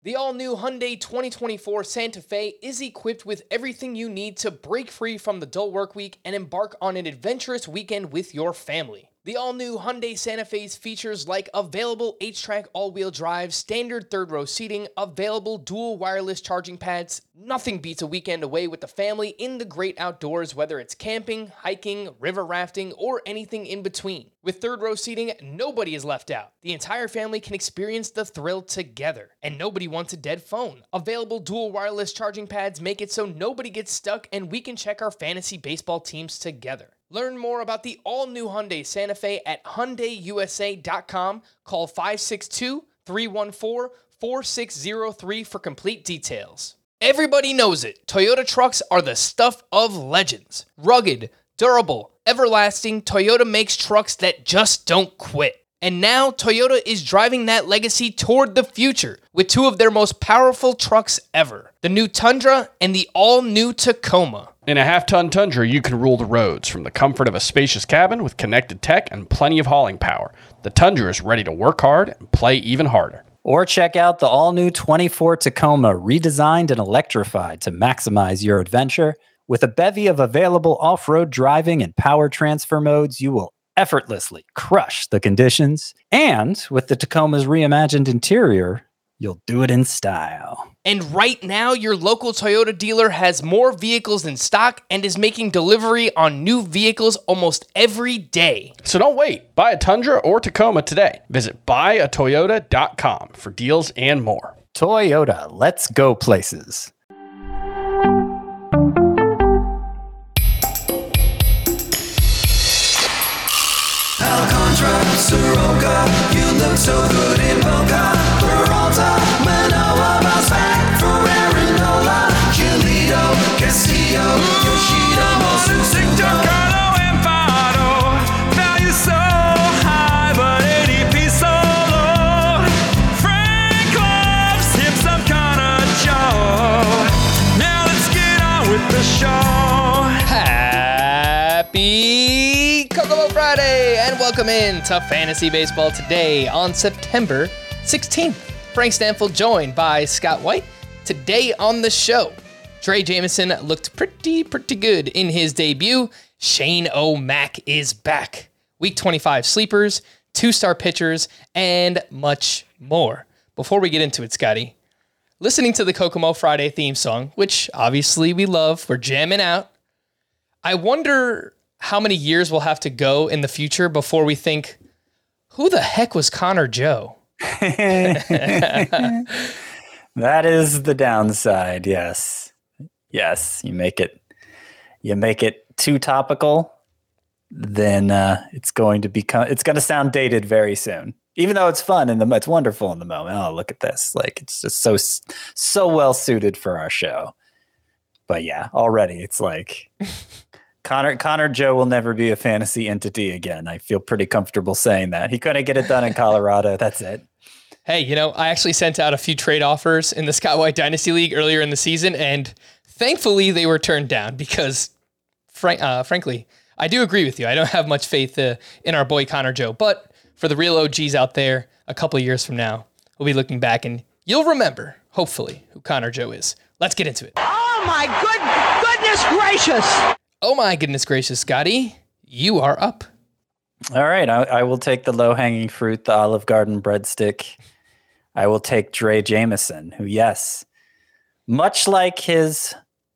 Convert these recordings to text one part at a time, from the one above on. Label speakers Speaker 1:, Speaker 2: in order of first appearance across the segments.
Speaker 1: The all-new Hyundai 2024 Santa Fe is equipped with everything you need to break free from the dull work week and embark on an adventurous weekend with your family. The all-new Hyundai Santa Fe's features like available H-Track all-wheel drive, standard third-row seating, available dual wireless charging pads. Nothing beats a weekend away with the family in the great outdoors, whether it's camping, hiking, river rafting, or anything in between. With third-row seating, nobody is left out. The entire family can experience the thrill together, and nobody wants a dead phone. Available dual wireless charging pads make it so nobody gets stuck, and we can check our fantasy baseball teams together. Learn more about the all-new Hyundai Santa Fe at HyundaiUSA.com. Call 562-314-4603 for complete details. Everybody knows it. Toyota trucks are the stuff of legends. Rugged, durable, everlasting, Toyota makes trucks that just don't quit. And now Toyota is driving that legacy toward the future with two of their most powerful trucks ever, the new Tundra and the all-new Tacoma.
Speaker 2: In a half-ton Tundra, you can rule the roads from the comfort of a spacious cabin with connected tech and plenty of hauling power. The Tundra is ready to work hard and play even harder.
Speaker 3: Or check out the all-new 24 Tacoma, redesigned and electrified to maximize your adventure. With a bevy of available off-road driving and power transfer modes, you will effortlessly crush the conditions. And with the Tacoma's reimagined interior, you'll do it in style.
Speaker 1: And right now, your local Toyota dealer has more vehicles in stock and is making delivery on new vehicles almost every day.
Speaker 2: So don't wait. Buy a Tundra or Tacoma today. Visit buyatoyota.com for deals and more.
Speaker 3: Toyota, let's go places.
Speaker 4: Alcantara, Soroka, you look so good in Boca. Peralta, Manoa, Balzac, Ferrari-Nola, Giolito, Castillo, Yoshida, Mosu, Carlo, and Fado. Value so high, but ADP so low. Frank loves him some kind of Joe. Now let's get on with the show.
Speaker 1: Happy Kokomo Friday, and welcome in to Fantasy Baseball today on September 16th. Frank Stanfield joined by Scott White. Today on the show, Drey Jameson looked pretty good in his debut. Shane O'Mac is back. Week 25 sleepers, 2-star pitchers, and much more. Before we get into it, Scotty, listening to the Kokomo Friday theme song, which obviously we love, we're jamming out. I wonder how many years we'll have to go in the future before we think, who the heck was Connor Joe?
Speaker 3: That is the downside. Yes. You make it too topical, then it's going to sound dated very soon. Even though it's fun and it's wonderful in the moment. Oh, look at this. Like, it's just so well suited for our show. But yeah, already it's like Connor Joe will never be a fantasy entity again. I feel pretty comfortable saying that. He couldn't get it done in Colorado. That's it.
Speaker 1: Hey, I actually sent out a few trade offers in the Scott White Dynasty League earlier in the season, and thankfully they were turned down because, frankly, I do agree with you. I don't have much faith in our boy Connor Joe, but for the real OGs out there, a couple of years from now, we'll be looking back and you'll remember, hopefully, who Connor Joe is. Let's get into it.
Speaker 5: Oh my goodness gracious!
Speaker 1: Oh my goodness gracious, Scotty, you are up.
Speaker 3: All right, I will take the low-hanging fruit, the Olive Garden breadstick. I will take Drey Jameson, who, yes, much like his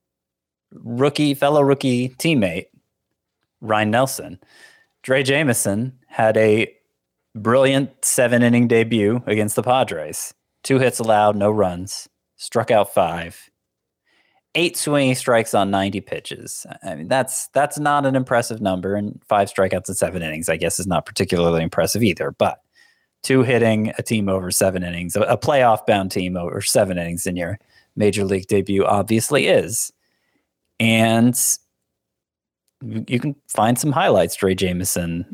Speaker 3: fellow rookie teammate, Ryan Nelson, Drey Jameson had a brilliant 7-inning debut against the Padres. 2 hits allowed, no runs, struck out 5. 8 swinging strikes on 90 pitches. I mean, that's not an impressive number, and 5 strikeouts in 7 innings, I guess, is not particularly impressive either. But 2 hitting a team over 7 innings, a playoff-bound team over 7 innings in your major league debut obviously is. And you can find some highlights, Drey Jameson.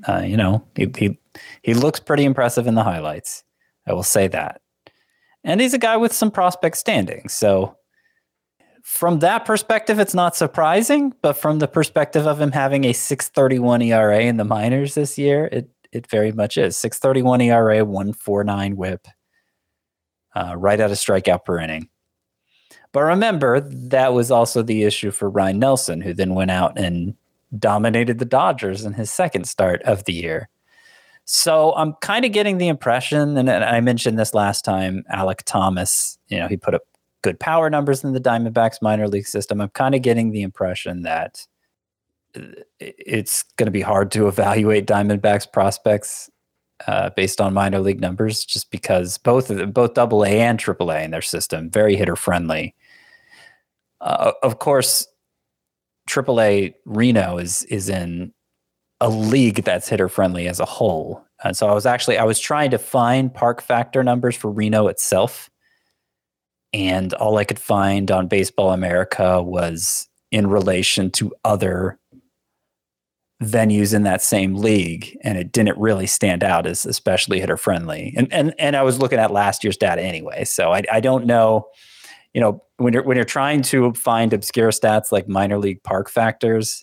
Speaker 3: He looks pretty impressive in the highlights. I will say that. And he's a guy with some prospect standing, so from that perspective, it's not surprising, but from the perspective of him having a 6.31 ERA in the minors this year, it very much is. 6.31 ERA, 1.49 WHIP. right at a strikeout per inning. But remember, that was also the issue for Ryan Nelson, who then went out and dominated the Dodgers in his second start of the year. So I'm kind of getting the impression, and I mentioned this last time, Alek Thomas, he put up good power numbers in the Diamondbacks minor league system. I'm kind of getting the impression that it's going to be hard to evaluate Diamondbacks prospects based on minor league numbers, just because both AA and AAA in their system, very hitter friendly. Of course, AAA Reno is in a league that's hitter friendly as a whole. And so I was trying to find park factor numbers for Reno itself. And all I could find on Baseball America was in relation to other venues in that same league. And it didn't really stand out as especially hitter friendly. And I was looking at last year's data anyway. So I don't know, when you're trying to find obscure stats like minor league park factors,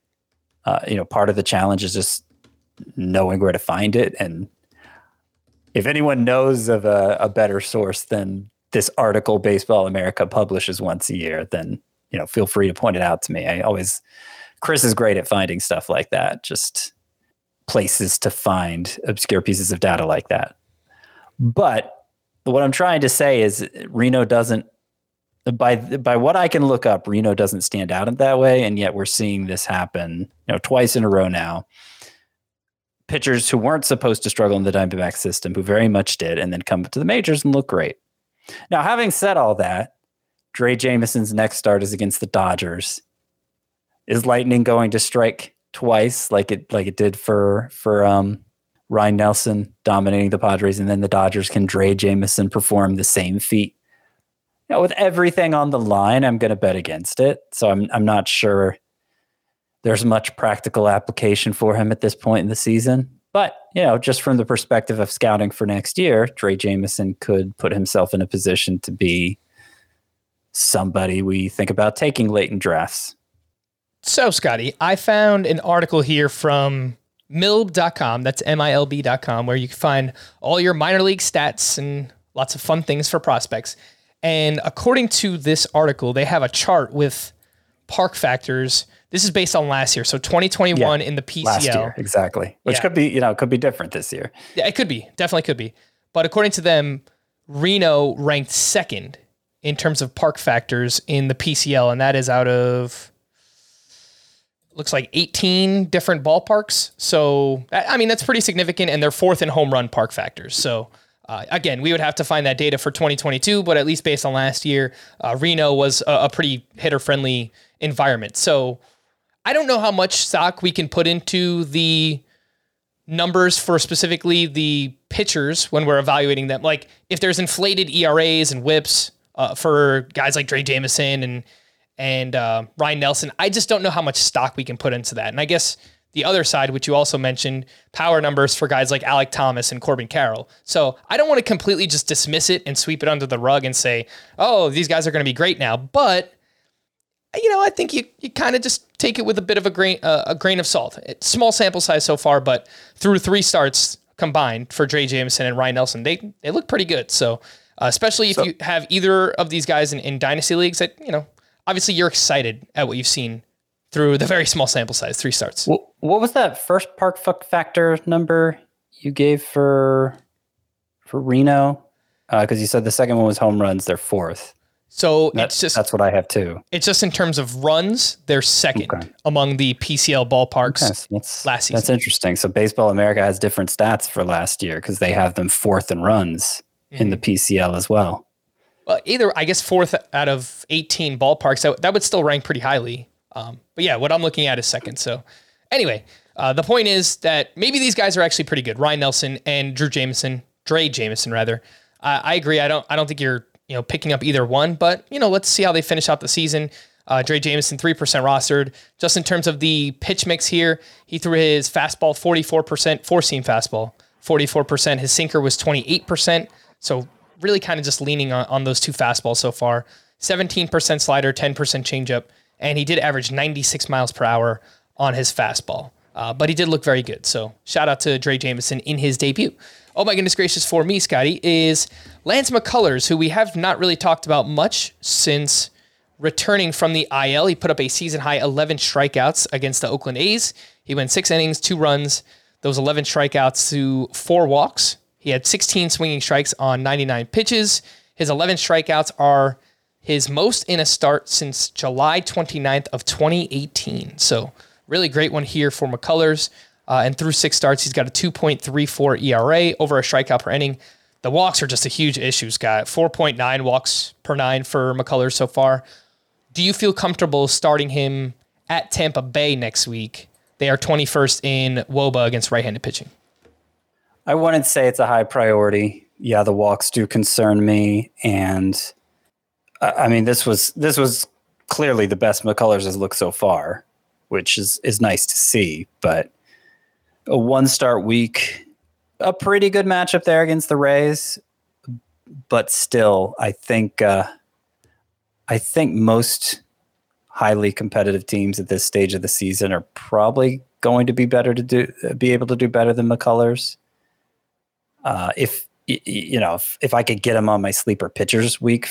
Speaker 3: part of the challenge is just knowing where to find it. And if anyone knows of a better source than this article Baseball America publishes once a year, then, feel free to point it out to me. Chris is great at finding stuff like that, just places to find obscure pieces of data like that. But what I'm trying to say is Reno doesn't, by what I can look up, Reno doesn't stand out in that way. And yet we're seeing this happen, twice in a row now. Pitchers who weren't supposed to struggle in the Diamondback system, who very much did, and then come to the majors and look great. Now, having said all that, Dre Jameson's next start is against the Dodgers. Is Lightning going to strike twice like it did for Ryan Nelson dominating the Padres, and then the Dodgers? Can Dre Jameson perform the same feat? With everything on the line, I'm going to bet against it. So I'm not sure there's much practical application for him at this point in the season. But, just from the perspective of scouting for next year, Dre Jameson could put himself in a position to be somebody we think about taking late in drafts.
Speaker 1: So, Scotty, I found an article here from milb.com, that's MILB.com, where you can find all your minor league stats and lots of fun things for prospects. And according to this article, they have a chart with park factors. This is based on last year, so 2021 in the PCL.
Speaker 3: Last year, exactly. Which could be, could be different this year.
Speaker 1: Yeah, it could be. Definitely could be. But according to them, Reno ranked second in terms of park factors in the PCL, and that is out of, looks like 18 different ballparks. So, that's pretty significant, and they're fourth in home run park factors. So, again, we would have to find that data for 2022, but at least based on last year, Reno was a pretty hitter-friendly environment. So I don't know how much stock we can put into the numbers for specifically the pitchers when we're evaluating them. Like if there's inflated ERAs and whips for guys like Dre Jameson and Ryan Nelson, I just don't know how much stock we can put into that. And I guess the other side, which you also mentioned, power numbers for guys like Alek Thomas and Corbin Carroll. So I don't want to completely just dismiss it and sweep it under the rug and say, oh, these guys are going to be great now. But, I think you kind of just take it with a bit of a grain of salt. It's small sample size so far, but through 3 starts combined for Dre Jameson and Ryan Nelson, they look pretty good. So especially if you have either of these guys in dynasty leagues that, obviously you're excited at what you've seen through the very small sample size, 3 starts.
Speaker 3: What was that first park factor number you gave for Reno? Because you said the second one was home runs, they're fourth.
Speaker 1: So that's
Speaker 3: what I have too.
Speaker 1: It's just in terms of runs, they're second among the PCL ballparks last season.
Speaker 3: That's interesting. So Baseball America has different stats for last year because they have them fourth in runs in the PCL as well.
Speaker 1: Well, either, I guess, fourth out of 18 ballparks, that would still rank pretty highly. But yeah, what I'm looking at is second. So anyway, the point is that maybe these guys are actually pretty good. Ryan Nelson and Dre Jameson rather. I agree. I don't think you're picking up either one, but let's see how they finish out the season. Dre Jameson 3% rostered. Just in terms of the pitch mix here, he threw his fastball 44%, 4-seam fastball 44%. His sinker was 28%. So really kind of just leaning on those 2 fastballs so far. 17% slider, 10% changeup. And he did average 96 miles per hour on his fastball. But he did look very good. So shout out to Dre Jameson in his debut. Oh my goodness gracious for me, Scotty, is Lance McCullers, who we have not really talked about much since returning from the IL. He put up a season-high 11 strikeouts against the Oakland A's. He went 6 innings, 2 runs, those 11 strikeouts to 4 walks. He had 16 swinging strikes on 99 pitches. His 11 strikeouts are his most in a start since July 29th of 2018. So really great one here for McCullers. And through 6 starts, he's got a 2.34 ERA, over a strikeout per inning. The walks are just a huge issue, Scott. 4.9 walks per 9 for McCullers so far. Do you feel comfortable starting him at Tampa Bay next week? They are 21st in WOBA against right-handed pitching.
Speaker 3: I wouldn't say it's a high priority. Yeah, the walks do concern me. And I mean, this was clearly the best McCullers has looked so far, which is nice to see. But a 1-start week, a pretty good matchup there against the Rays. But still, I think most highly competitive teams at this stage of the season are probably going to be able to do better than McCullers. If I could get him on my sleeper pitchers week,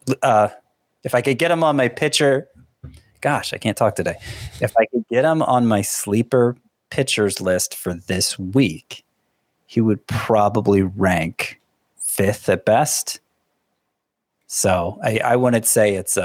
Speaker 3: if I could get him on my pitcher, gosh, I can't talk today. If I could get him on my sleeper pitchers list for this week, he would probably rank 5th at best. So I wouldn't say it's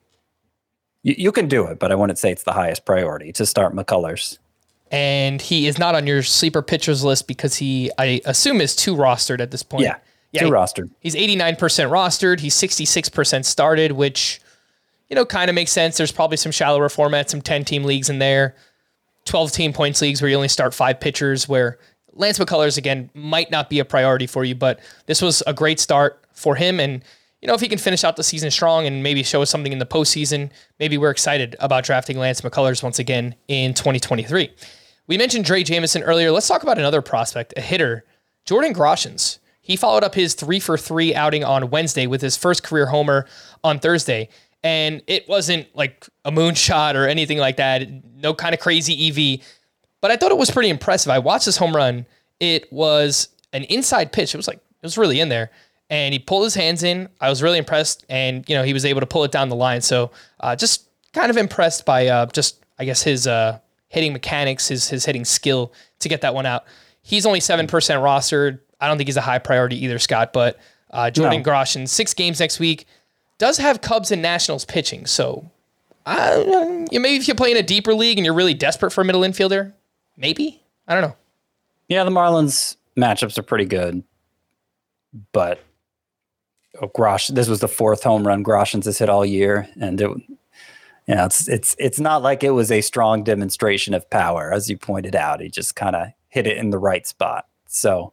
Speaker 3: you can do it, but I wouldn't say it's the highest priority to start McCullers.
Speaker 1: And he is not on your sleeper pitchers list because I assume, is 2 rostered at this point.
Speaker 3: Yeah, 2 rostered.
Speaker 1: He's 89% rostered. He's 66% started, which, kind of makes sense. There's probably some shallower formats, some 10-team leagues in there, 12-team points leagues where you only start 5 pitchers, where Lance McCullers, again, might not be a priority for you, but this was a great start for him. And, if he can finish out the season strong and maybe show us something in the postseason, maybe we're excited about drafting Lance McCullers once again in 2023. We mentioned Drey Jameson earlier. Let's talk about another prospect, a hitter, Jordan Groshans. He followed up his 3-for-3 outing on Wednesday with his first career homer on Thursday. And it wasn't like a moonshot or anything like that. No kind of crazy EV. But I thought it was pretty impressive. I watched this home run. It was an inside pitch. It was really in there. And he pulled his hands in. I was really impressed. And, he was able to pull it down the line. So just kind of impressed by his hitting mechanics, his hitting skill to get that one out. He's only 7% rostered. I don't think he's a high priority either, Scott. But Jordan Groshans, 6 games next week, does have Cubs and Nationals pitching. So maybe if you play in a deeper league and you're really desperate for a middle infielder, maybe. I don't know.
Speaker 3: Yeah, the Marlins matchups are pretty good. But this was the 4th home run Groshans has hit all year. And it's not like it was a strong demonstration of power, as you pointed out. He just kind of hit it in the right spot. So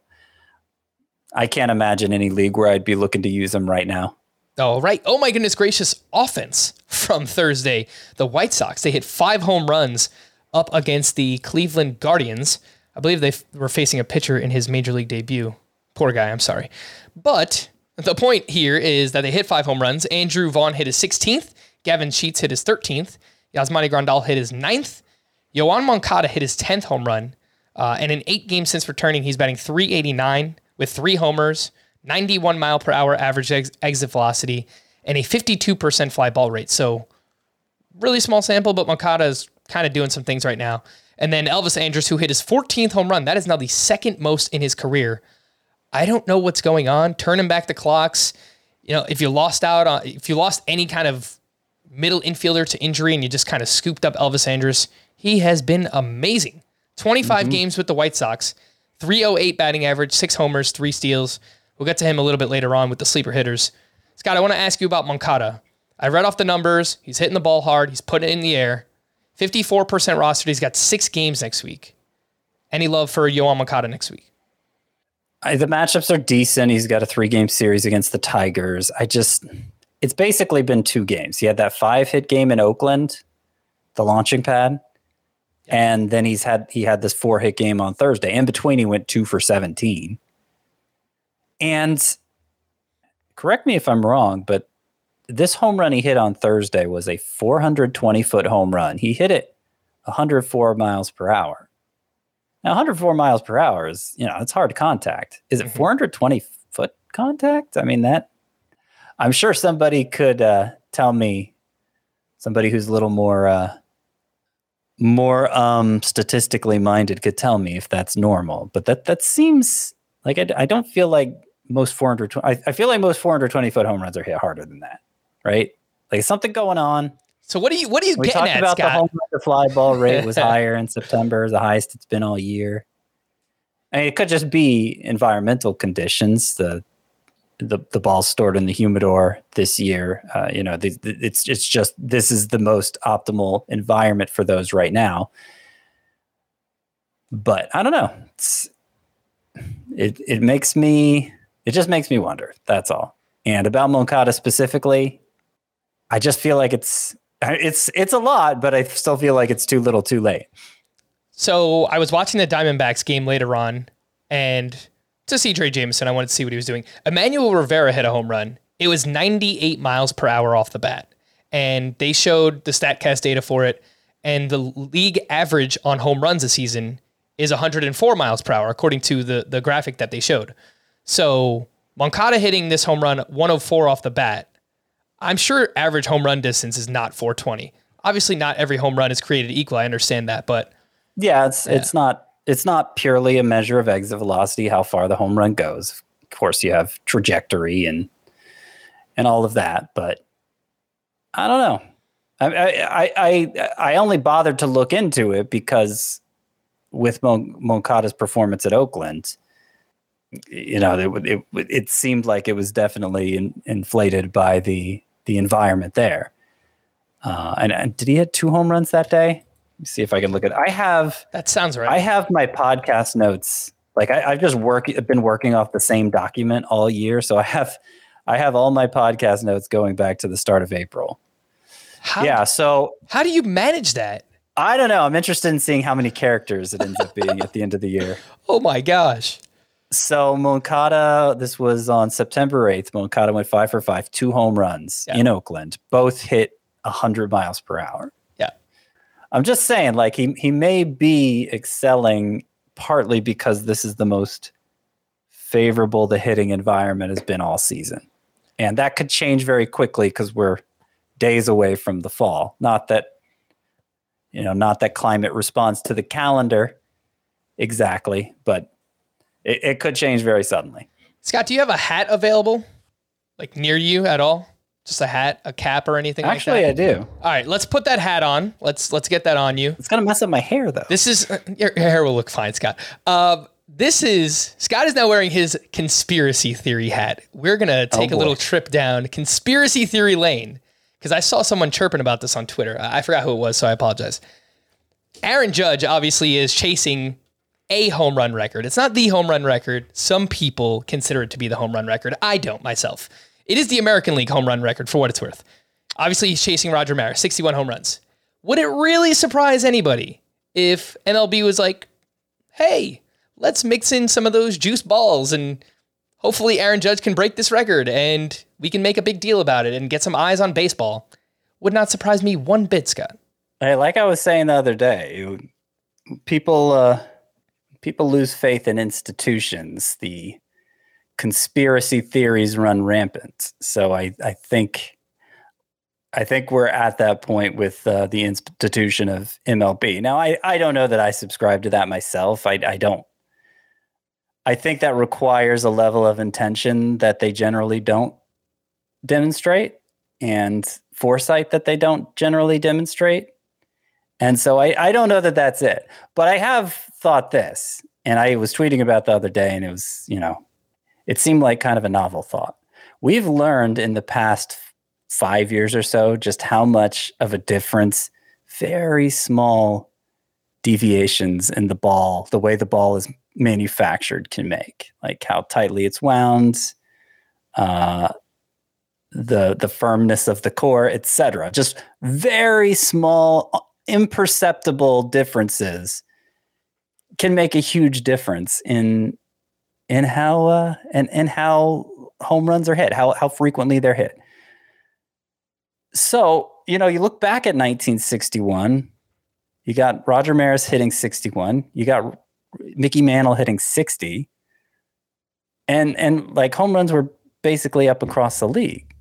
Speaker 3: I can't imagine any league where I'd be looking to use him right now.
Speaker 1: Oh, right. Oh, my goodness gracious. Offense from Thursday. The White Sox, they hit 5 home runs up against the Cleveland Guardians. I believe they were facing a pitcher in his major league debut. Poor guy, I'm sorry. But the point here is that they hit 5 home runs. Andrew Vaughn hit his 16th. Gavin Sheets hit his 13th. Yasmani Grandal hit his 9th. Yoan Moncada hit his 10th home run. And in 8 games since returning, he's batting .389 with 3 homers, 91 mile per hour average exit velocity, and a 52% fly ball rate. So really small sample, but Moncada is kind of doing some things right now. And then Elvis Andrus, who hit his 14th home run. That is now the 2nd most in his career. I don't know what's going on. Turning back the clocks. If you lost any kind of middle infielder to injury and you just kind of scooped up Elvis Andrus, he has been amazing. 25 games with the White Sox, .308 batting average, 6 homers, 3 steals. We'll get to him a little bit later on with the sleeper hitters. Scott, I want to ask you about Moncada. I read off the numbers. He's hitting the ball hard. He's putting it in the air. 54% rostered. He's got 6 games next week. Any love for Yoan Moncada next week?
Speaker 3: The matchups are decent. He's got a 3-game series against the Tigers. It's basically been 2 games. He had that 5-hit game in Oakland, the launching pad. And then he had this 4-hit game on Thursday. In between, he went 2 for 17. And correct me if I'm wrong, but this home run he hit on Thursday was a 420-foot home run. He hit it 104 miles per hour. Now, 104 miles per hour is, it's hard contact. Is it 420 foot contact? I mean, I'm sure somebody could tell me, somebody who's a little more statistically minded could tell me if that's normal. But that seems like I don't feel like most 420. I feel like most 420 foot home runs are hit harder than that, right? Like something going on.
Speaker 1: So what are you getting
Speaker 3: we talked
Speaker 1: at,
Speaker 3: about
Speaker 1: Scott?
Speaker 3: The home run to fly ball rate was higher in September, the highest it's been all year. I mean, it could just be environmental conditions. The ball's stored in the humidor this year. It's just this is the most optimal environment for those right now. But I don't know. It just makes me wonder. That's all. And about Moncada specifically, I just feel like it's a lot, but I still feel like it's too little, too late.
Speaker 1: So I was watching the Diamondbacks game later on, and to see Drey Jameson, I wanted to see what he was doing. Emmanuel Rivera hit a home run. It was 98 miles per hour off the bat. And they showed the StatCast data for it. And the league average on home runs this season is 104 miles per hour, according to the graphic that they showed. So Moncada hitting this home run 104 off the bat. I'm sure average home run distance is not 420. Obviously, not every home run is created equal. I understand that, but
Speaker 3: yeah, it's not purely a measure of exit velocity, how far the home run goes. Of course, you have trajectory and all of that, but I don't know. I only bothered to look into it because with Moncada's performance at Oakland, it seemed like it was definitely inflated by the environment there. And did he hit 2 home runs that day? Let me see if I can look at it.
Speaker 1: That sounds right.
Speaker 3: I have my podcast notes. Like I've been working off the same document all year. So I have all my podcast notes going back to the start of April. So
Speaker 1: how do you manage that?
Speaker 3: I don't know. I'm interested in seeing how many characters it ends up being at the end of the year.
Speaker 1: Oh my gosh.
Speaker 3: So Moncada, this was on September 8th. Moncada went 5 for 5, 2 home runs in Oakland. Both hit 100 miles per hour.
Speaker 1: Yeah.
Speaker 3: I'm just saying, like, he may be excelling partly because this is the most favorable the hitting environment has been all season. And that could change very quickly because we're days away from the fall. Not that climate responds to the calendar exactly, but it could change very suddenly.
Speaker 1: Scott, do you have a hat available? Like near you at all? Just a hat, a cap or anything
Speaker 3: Actually,
Speaker 1: like that?
Speaker 3: I do.
Speaker 1: All right, let's put that hat on. Let's get that on you.
Speaker 3: It's going to mess up my hair, though.
Speaker 1: This is your hair will look fine, Scott. Scott is now wearing his conspiracy theory hat. We're going to take a little trip down conspiracy theory lane because I saw someone chirping about this on Twitter. I forgot who it was, so I apologize. Aaron Judge obviously is chasing a home run record. It's not the home run record. Some people consider it to be the home run record. I don't myself. It is the American League home run record for what it's worth. Obviously, he's chasing Roger Maris, 61 home runs. Would it really surprise anybody if MLB was like, hey, let's mix in some of those juice balls and hopefully Aaron Judge can break this record and we can make a big deal about it and get some eyes on baseball? Would not surprise me one bit, Scott.
Speaker 3: Hey, like I was saying the other day, people lose faith in institutions. The conspiracy theories run rampant. So I think we're at that point with the institution of MLB. Now, I don't know that I subscribe to that myself. I don't. I think that requires a level of intention that they generally don't demonstrate and foresight that they don't generally demonstrate. And so I don't know that that's it. But I have thought this, and I was tweeting about the other day, and it was, it seemed like kind of a novel thought. We've learned in the past 5 years or so just how much of a difference very small deviations in the ball, the way the ball is manufactured, can make. Like how tightly it's wound, the firmness of the core, etc. Just very small, imperceptible differences can make a huge difference in how home runs are hit, how frequently they're hit. So, you look back at 1961, you got Roger Maris hitting 61. You got Mickey Mantle hitting 60. And like home runs were basically up across the league.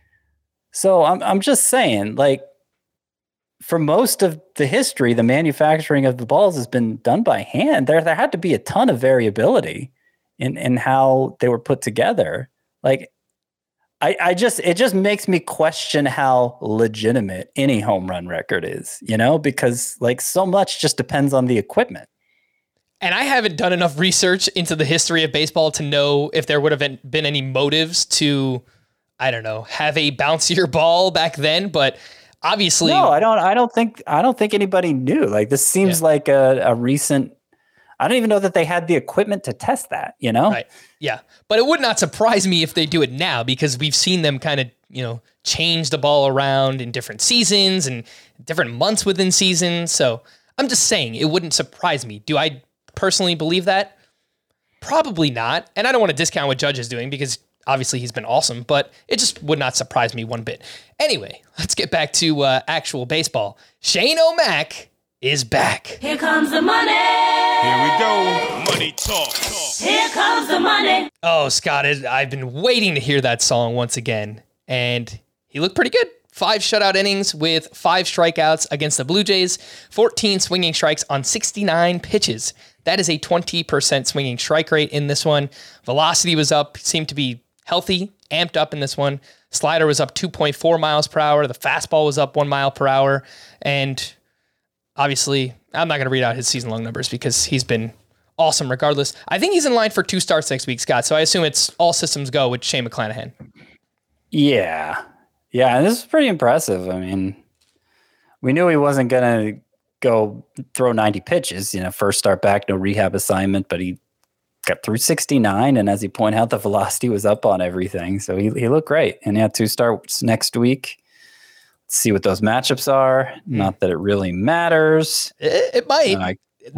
Speaker 3: So I'm just saying, like, for most of the history, the manufacturing of the balls has been done by hand. There had to be a ton of variability in how they were put together. Like, it just makes me question how legitimate any home run record is, because like so much just depends on the equipment.
Speaker 1: And I haven't done enough research into the history of baseball to know if there would have been any motives to, I don't know, have a bouncier ball back then, but obviously,
Speaker 3: no, I don't think anybody knew. Like, this seems like a recent. I don't even know that they had the equipment to test that.
Speaker 1: Right? Yeah, but it would not surprise me if they do it now because we've seen them kind of change the ball around in different seasons and different months within seasons. So I'm just saying it wouldn't surprise me. Do I personally believe that? Probably not. And I don't want to discount what Judge is doing because obviously he's been awesome, but it just would not surprise me one bit. Anyway, let's get back to actual baseball. Shane O'Mac is back.
Speaker 6: Here comes the money.
Speaker 7: Here we go. Money talk.
Speaker 6: Here comes the money.
Speaker 1: Oh, Scott, I've been waiting to hear that song once again. And he looked pretty good. 5 shutout innings with 5 strikeouts against the Blue Jays, 14 swinging strikes on 69 pitches. That is a 20% swinging strike rate in this one. Velocity was up, seemed to be healthy, amped up in this one. Slider was up 2.4 miles per hour. The fastball was up 1 mile per hour. And obviously, I'm not going to read out his season-long numbers because he's been awesome regardless. I think he's in line for 2 starts next week, Scott. So I assume it's all systems go with Shane McClanahan.
Speaker 3: Yeah. Yeah, and this is pretty impressive. I mean, we knew he wasn't going to go throw 90 pitches, first start back, no rehab assignment, but he got through 69. And as you point out, the velocity was up on everything. So he looked great. And he had 2 starts next week. Let's see what those matchups are. Not that it really matters.
Speaker 1: It might.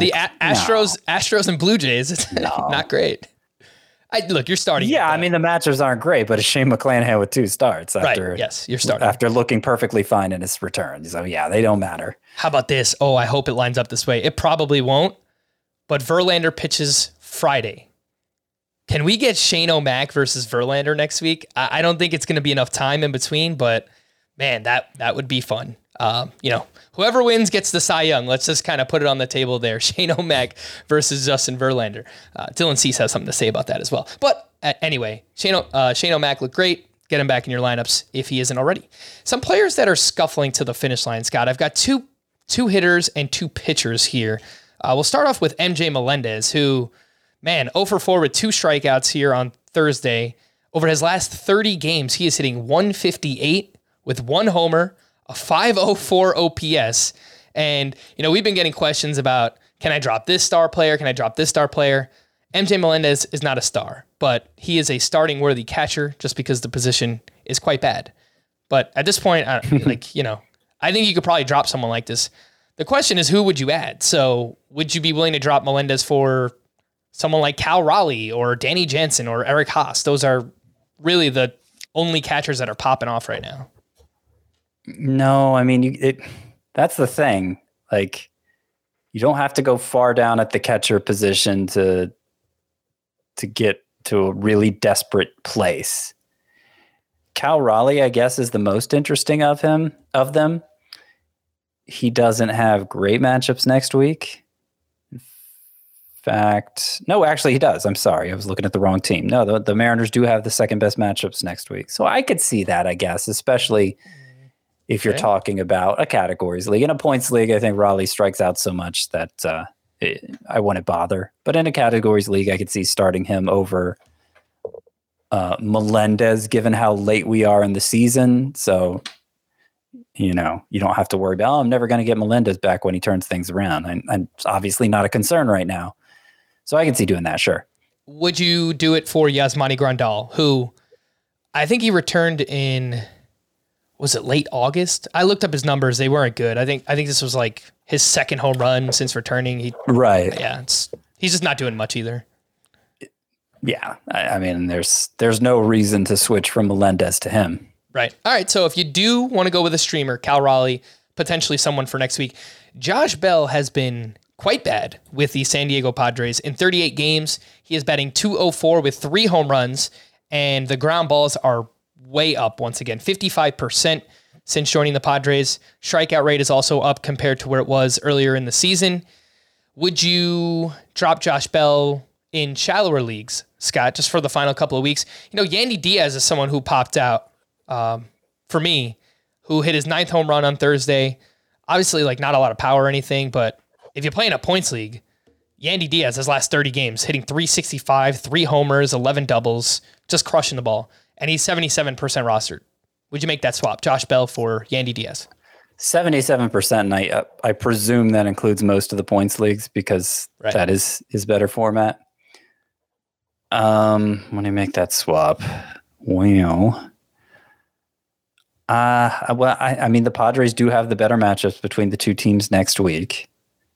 Speaker 1: Astros and Blue Jays, it's not great. Look, you're starting.
Speaker 3: Yeah, I mean, the matchups aren't great, but it's Shane McClanahan with 2 starts. After,
Speaker 1: right, yes, you're starting.
Speaker 3: After looking perfectly fine in his return. So, yeah, they don't matter.
Speaker 1: How about this? Oh, I hope it lines up this way. It probably won't, but Verlander pitches Friday. Can we get Shane O'Mac versus Verlander next week? I don't think it's going to be enough time in between, but man, that would be fun. Whoever wins gets the Cy Young. Let's just kind of put it on the table there. Shane O'Mac versus Justin Verlander. Dylan Cease has something to say about that as well. But anyway, Shane O'Mac looked great. Get him back in your lineups if he isn't already. Some players that are scuffling to the finish line, Scott. I've got two hitters and 2 pitchers here. We'll start off with MJ Melendez, who, 0 for 4 with 2 strikeouts here on Thursday. Over his last 30 games, he is hitting 158 with 1 homer, a 504 OPS. And, we've been getting questions about, can I drop this star player? Can I drop this star player? MJ Melendez is not a star, but he is a starting worthy catcher just because the position is quite bad. But at this point, I think you could probably drop someone like this. The question is, who would you add? So would you be willing to drop Melendez for someone like Cal Raleigh or Danny Jansen or Eric Haas? Those are really the only catchers that are popping off right now.
Speaker 3: No, I mean, that's the thing. Like, you don't have to go far down at the catcher position to get to a really desperate place. Cal Raleigh, I guess, is the most interesting of them. He doesn't have great matchups next week. In fact, no, actually he does. I'm sorry. I was looking at the wrong team. No, the Mariners do have the second best matchups next week. So I could see that, I guess, especially if you're talking about a categories league. In a points league, I think Raleigh strikes out so much that I wouldn't bother. But in a categories league, I could see starting him over Melendez, given how late we are in the season. So, you don't have to worry about, I'm never going to get Melendez back when he turns things around. And it's obviously not a concern right now. So I can see doing that, sure.
Speaker 1: Would you do it for Yasmani Grandal, who I think he returned in... Was it late August? I looked up his numbers. They weren't good. I think this was like his second home run since returning.
Speaker 3: Right.
Speaker 1: Yeah. He's just not doing much either.
Speaker 3: Yeah. I mean, there's no reason to switch from Melendez to him.
Speaker 1: Right. All right. So if you do want to go with a streamer, Cal Raleigh, potentially someone for next week, Josh Bell has been quite bad with the San Diego Padres. In 38 games, he is batting .204 with 3 home runs, and the ground balls are way up once again, 55% since joining the Padres. Strikeout rate is also up compared to where it was earlier in the season. Would you drop Josh Bell in shallower leagues, Scott, just for the final couple of weeks? You know, Yandy Diaz is someone who popped out for me, who hit his 9th home run on Thursday. Obviously, like, not a lot of power or anything, but if you're playing a points league, Yandy Diaz, his last 30 games, hitting .365, 3 homers, 11 doubles, just crushing the ball. And he's 77% rostered. Would you make that swap, Josh Bell for Yandy Diaz?
Speaker 3: 77%, and I presume that includes most of the points leagues because that is better format. When I make that swap, well, I mean, the Padres do have the better matchups between the two teams next week.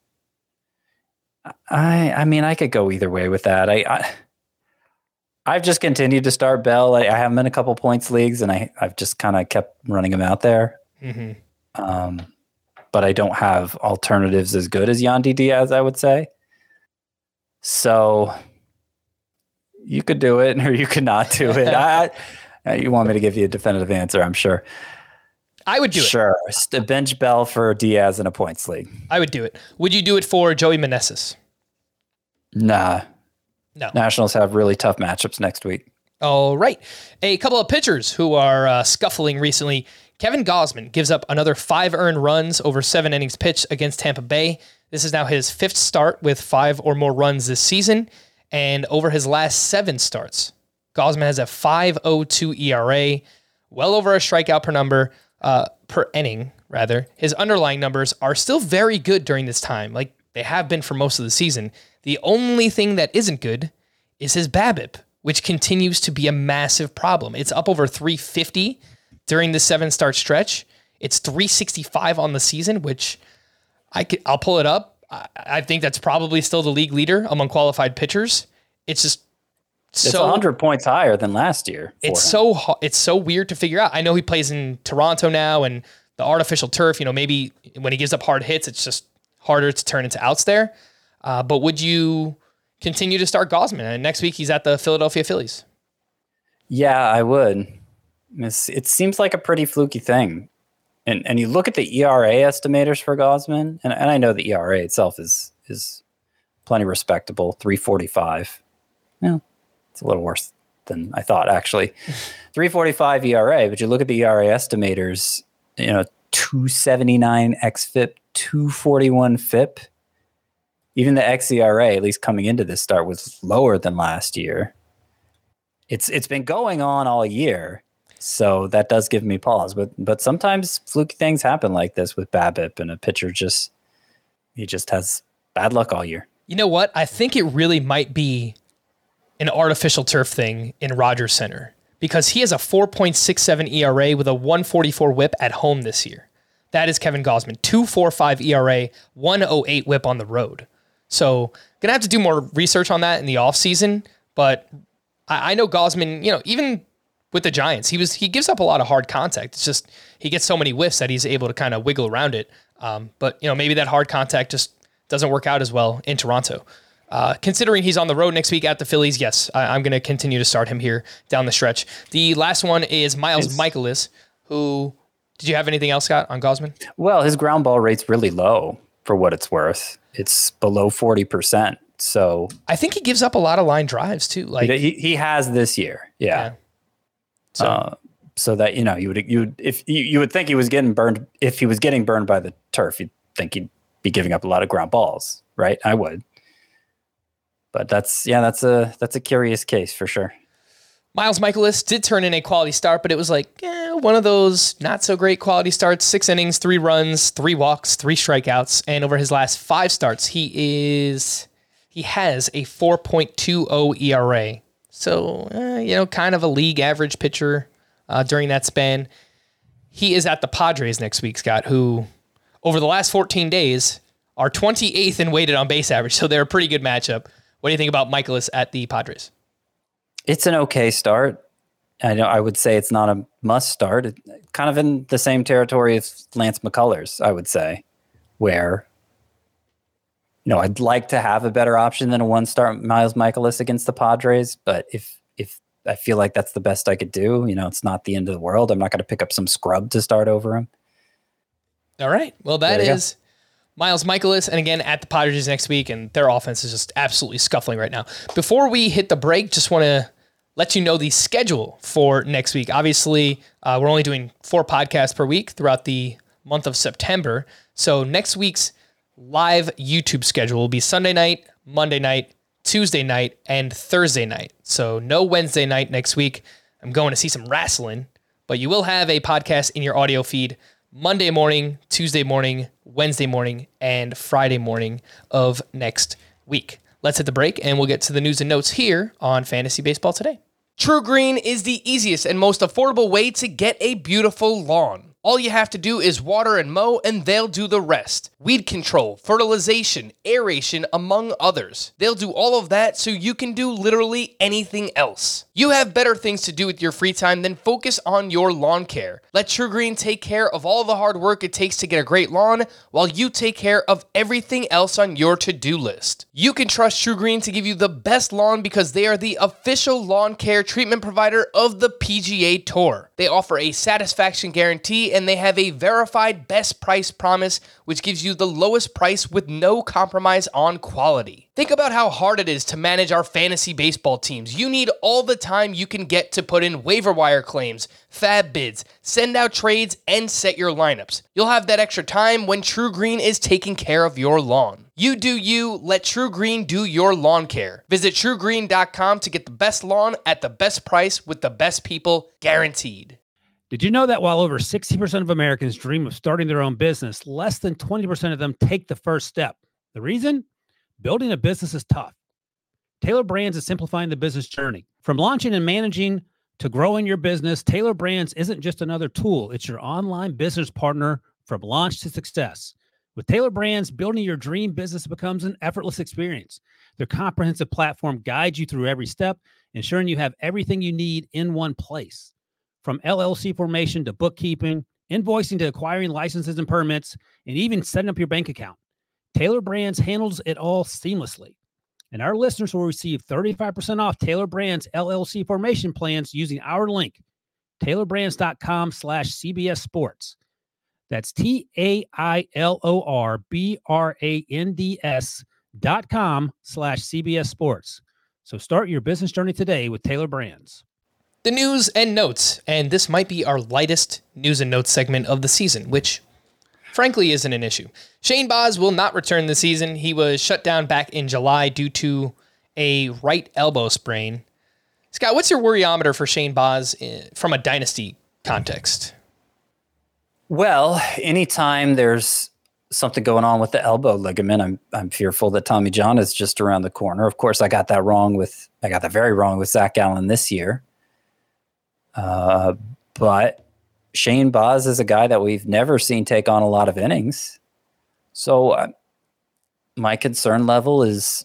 Speaker 3: I mean, I could go either way with that. I've just continued to start Bell. I have him in a couple points leagues, and I've just kind of kept running him out there. Mm-hmm. But I don't have alternatives as good as Yandy Diaz, I would say. So you could do it, or you could not do it. You want me to give you a definitive answer, I'm sure.
Speaker 1: I would do it.
Speaker 3: Sure. Bench Bell for Diaz in a points league.
Speaker 1: I would do it. Would you do it for Joey Meneses?
Speaker 3: Nah.
Speaker 1: No.
Speaker 3: Nationals have really tough matchups next week.
Speaker 1: All right. A couple of pitchers who are scuffling recently. Kevin Gausman gives up another 5 earned runs over 7 innings pitched against Tampa Bay. This is now his 5th start with 5 or more runs this season. And over his last 7 starts, Gausman has a 5.02 ERA, well over a strikeout per inning, rather. His underlying numbers are still very good during this time, like they have been for most of the season. The only thing that isn't good is his BABIP, which continues to be a massive problem. It's up over 350 during the 7-start stretch. It's 365 on the season, which I'll pull it up. I think that's probably still the league leader among qualified pitchers. It's just
Speaker 3: it's 100 points higher than last year.
Speaker 1: It's so weird to figure out. I know he plays in Toronto now, and the artificial turf, you know, maybe when he gives up hard hits, it's just harder to turn into outs there. But would you continue to start Gausman? And next week he's at the Philadelphia Phillies. Yeah,
Speaker 3: I would. It seems like a pretty fluky thing. And you look at the ERA estimators for Gausman, and I know the ERA itself is plenty respectable, 3.45. Well, it's a little worse than I thought, actually. 3.45 ERA, but you look at the ERA estimators, 279 xFIP, 241 FIP. Even the xERA, at least coming into this start, was lower than last year. It's been going on all year, so that does give me pause. But sometimes fluky things happen like this with BABIP, and a pitcher just has bad luck all year.
Speaker 1: You know what? I think it really might be an artificial turf thing in Rogers Center, because he has a 4.67 ERA with a 144 whip at home this year. That is Kevin Gausman, 2.45 ERA, 108 whip on the road. So going to have to do more research on that in the offseason, but I know Gausman, even with the Giants, he gives up a lot of hard contact. It's just he gets so many whiffs that he's able to kind of wiggle around it. But maybe that hard contact just doesn't work out as well in Toronto. Considering he's on the road next week at the Phillies, yes, I'm going to continue to start him here down the stretch. The last one is Miles Michaelis, who... Did you have anything else, Scott, on Gausman?
Speaker 3: Well, his ground ball rate's really low for what it's worth. It's below 40%. So
Speaker 1: I think he gives up a lot of line drives too. Like
Speaker 3: he has this year. Yeah. So that, you would think he was getting burned. If he was getting burned by the turf, you'd think he'd be giving up a lot of ground balls, right? I would. But that's a curious case for sure.
Speaker 1: Miles Michaelis did turn in a quality start, but it was like one of those not so great quality starts. 6 innings, 3 runs, 3 walks, 3 strikeouts, and over his last 5 starts, he has a 4.20 ERA. So kind of a league average pitcher during that span. He is at the Padres next week, Scott, who over the last 14 days are 28th in weighted on base average. So they're a pretty good matchup. What do you think about Michaelis at the Padres?
Speaker 3: It's an okay start. I would say it's not a must start. It's kind of in the same territory as Lance McCullers, I would say, where I'd like to have a better option than a one-start Miles Michaelis against the Padres, but if I feel like that's the best I could do, it's not the end of the world. I'm not going to pick up some scrub to start over him.
Speaker 1: All right. Well, that is Miles Michaelis, and again, at the Padres next week, and their offense is just absolutely scuffling right now. Before we hit the break, just want to let you know the schedule for next week. Obviously, we're only doing 4 podcasts per week throughout the month of September. So next week's live YouTube schedule will be Sunday night, Monday night, Tuesday night, and Thursday night. So no Wednesday night next week. I'm going to see some wrestling, but you will have a podcast in your audio feed Monday morning, Tuesday morning, Wednesday morning, and Friday morning of next week. Let's hit the break, and we'll get to the news and notes here on Fantasy Baseball Today. True Green is the easiest and most affordable way to get a beautiful lawn. All you have to do is water and mow, and they'll do the rest. Weed control, fertilization, aeration, among others. They'll do all of that so you can do literally anything else. You have better things to do with your free time than focus on your lawn care. Let True Green take care of all the hard work it takes to get a great lawn, while you take care of everything else on your to-do list. You can trust True Green to give you the best lawn because they are the official lawn care treatment provider of the PGA Tour. They offer a satisfaction guarantee, and they have a verified best price promise, which gives you the lowest price with no compromise on quality. Think about how hard it is to manage our fantasy baseball teams. You need all the time you can get to put in waiver wire claims, fab bids, send out trades, and set your lineups. You'll have that extra time when True Green is taking care of your lawn. You do you, let True Green do your lawn care. Visit truegreen.com to get the best lawn at the best price with the best people, guaranteed.
Speaker 8: Did you know that while over 60% of Americans dream of starting their own business, less than 20% of them take the first step? The reason? Building a business is tough. Taylor Brands is simplifying the business journey. From launching and managing to growing your business, Taylor Brands isn't just another tool. It's your online business partner from launch to success. With Taylor Brands, building your dream business becomes an effortless experience. Their comprehensive platform guides you through every step, ensuring you have everything you need in one place. From LLC formation to bookkeeping, invoicing to acquiring licenses and permits, and even setting up your bank account, Taylor Brands handles it all seamlessly. And our listeners will receive 35% off Taylor Brands LLC formation plans using our link, taylorbrands.com/CBS Sports. That's TAILORBRANDS.com/CBS Sports. So start your business journey today with Taylor Brands.
Speaker 1: The news and notes, and this might be our lightest news and notes segment of the season, which frankly isn't an issue. Shane Baz will not return this season. He was shut down back in July due to a right elbow sprain. Scott, what's your worryometer for Shane Baz from a dynasty context?
Speaker 3: Well, anytime there's something going on with the elbow ligament, I'm fearful that Tommy John is just around the corner. Of course, I got that very wrong with Zach Gallen this year. But Shane Baz is a guy that we've never seen take on a lot of innings. So my concern level is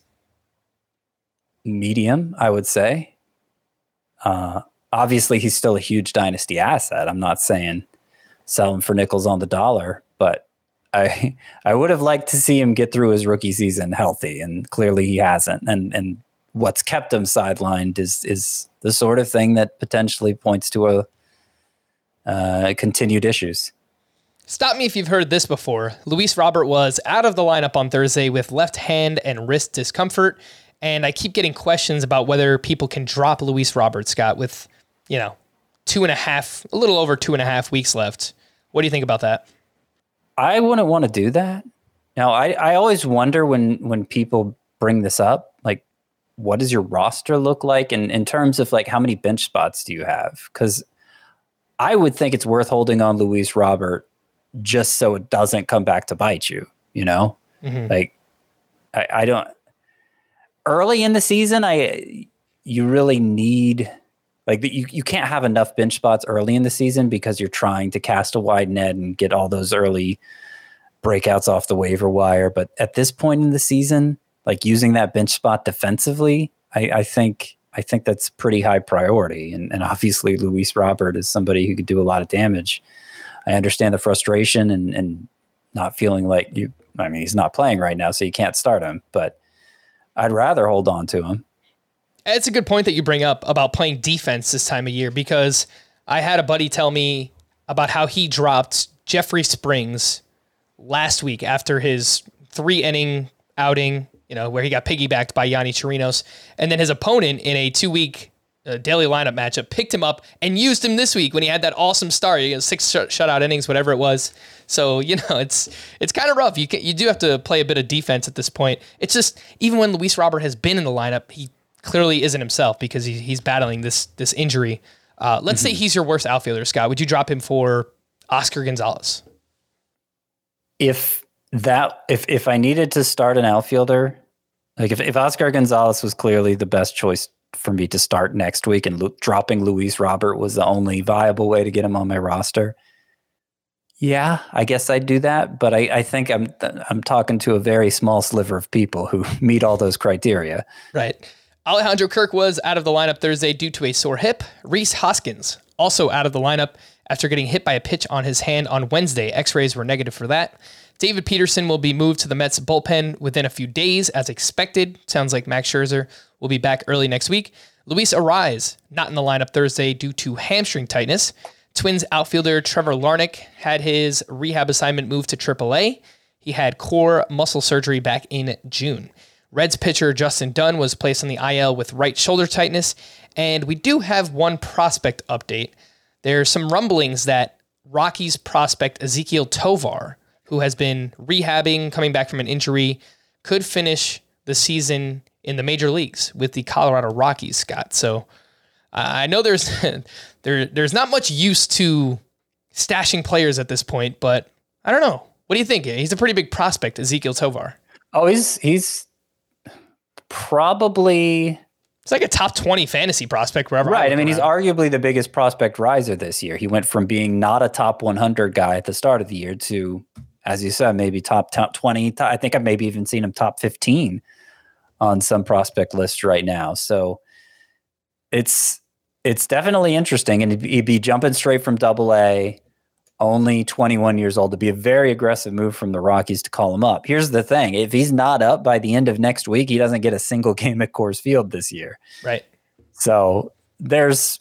Speaker 3: medium, I would say. Obviously, he's still a huge dynasty asset. I'm not saying sell him for nickels on the dollar, but I would have liked to see him get through his rookie season healthy, and clearly he hasn't. And what's kept him sidelined is the sort of thing that potentially points to continued issues.
Speaker 1: Stop me if you've heard this before. Luis Robert was out of the lineup on Thursday with left hand and wrist discomfort, and I keep getting questions about whether people can drop Luis Robert, Scott, with, a little over 2.5 weeks left. What do you think about that?
Speaker 3: I wouldn't want to do that. Now, I always wonder when people bring this up, like, what does your roster look like? And in terms of like, how many bench spots do you have? Because I would think it's worth holding on Luis Robert just so it doesn't come back to bite you, Mm-hmm. Like, I don't. Early in the season, you really need, like, you can't have enough bench spots early in the season because you're trying to cast a wide net and get all those early breakouts off the waiver wire. But at this point in the season, like, using that bench spot defensively, I think that's pretty high priority. And obviously Luis Robert is somebody who could do a lot of damage. I understand the frustration and not feeling like he's not playing right now, so you can't start him, but I'd rather hold on to him.
Speaker 1: It's a good point that you bring up about playing defense this time of year, because I had a buddy tell me about how he dropped Jeffrey Springs last week after his 3-inning outing, where he got piggybacked by Yanni Chirinos, and then his opponent in a 2-week daily lineup matchup picked him up and used him this week when he had that awesome start. He got 6 shutout innings, whatever it was. So, it's kind of rough. You do have to play a bit of defense at this point. It's just, even when Luis Robert has been in the lineup, he clearly isn't himself because he's battling this injury. Let's say he's your worst outfielder, Scott. Would you drop him for Oscar Gonzalez?
Speaker 3: If I needed to start an outfielder, like if Oscar Gonzalez was clearly the best choice for me to start next week, and dropping Luis Robert was the only viable way to get him on my roster, yeah, I guess I'd do that. But I think I'm talking to a very small sliver of people who meet all those criteria.
Speaker 1: Right. Alejandro Kirk was out of the lineup Thursday due to a sore hip. Rhys Hoskins also out of the lineup after getting hit by a pitch on his hand on Wednesday. X-rays were negative for that. David Peterson will be moved to the Mets bullpen within a few days as expected. Sounds like Max Scherzer will be back early next week. Luis Arraez not in the lineup Thursday due to hamstring tightness. Twins outfielder Trevor Larnach had his rehab assignment moved to AAA. He had core muscle surgery back in June. Reds pitcher Justin Dunn was placed on the IL with right shoulder tightness. And we do have one prospect update. There's some rumblings that Rockies prospect Ezequiel Tovar, who has been rehabbing, coming back from an injury, could finish the season in the major leagues with the Colorado Rockies, Scott. So I know there's there's not much use to stashing players at this point, but I don't know. What do you think? He's a pretty big prospect, Ezequiel Tovar.
Speaker 3: Oh, he's probably...
Speaker 1: It's like a top 20 fantasy prospect wherever.
Speaker 3: Right. I mean, he's arguably the biggest prospect riser this year. He went from being not a top 100 guy at the start of the year to, as you said, maybe top 20. I think I've maybe even seen him top 15 on some prospect lists right now. So it's definitely interesting. And he'd be jumping straight from AA, only 21 years old. To be a very aggressive move from the Rockies to call him up. Here's the thing. If he's not up by the end of next week, he doesn't get a single game at Coors Field this year.
Speaker 1: Right.
Speaker 3: So there's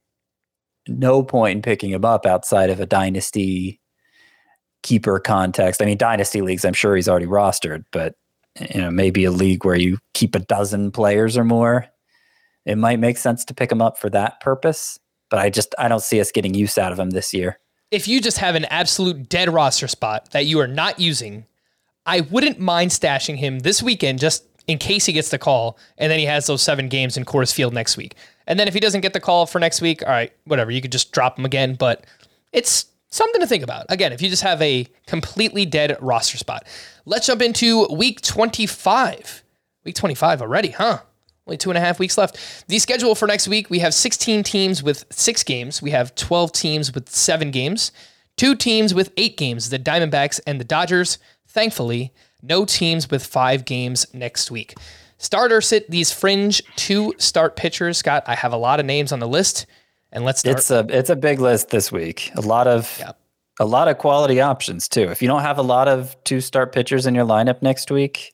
Speaker 3: no point in picking him up outside of a dynasty keeper context. I mean, dynasty leagues, I'm sure he's already rostered, but maybe a league where you keep a dozen players or more, it might make sense to pick him up for that purpose. But I don't see us getting use out of him this year.
Speaker 1: If you just have an absolute dead roster spot that you are not using, I wouldn't mind stashing him this weekend just in case he gets the call, and then he has those 7 games in Coors Field next week. And then if he doesn't get the call for next week, all right, whatever, you could just drop him again, but it's something to think about. Again, if you just have a completely dead roster spot. Let's jump into week 25. Week 25 already, huh? Only 2.5 weeks left. The schedule for next week, we have 16 teams with 6 games. We have 12 teams with 7 games. 2 teams with 8 games, the Diamondbacks and the Dodgers. Thankfully, no teams with 5 games next week. Start or sit these fringe 2-start pitchers. Scott, I have a lot of names on the list, and let's start.
Speaker 3: It's a big list this week. A lot of quality options too. If you don't have a lot of 2-start pitchers in your lineup next week,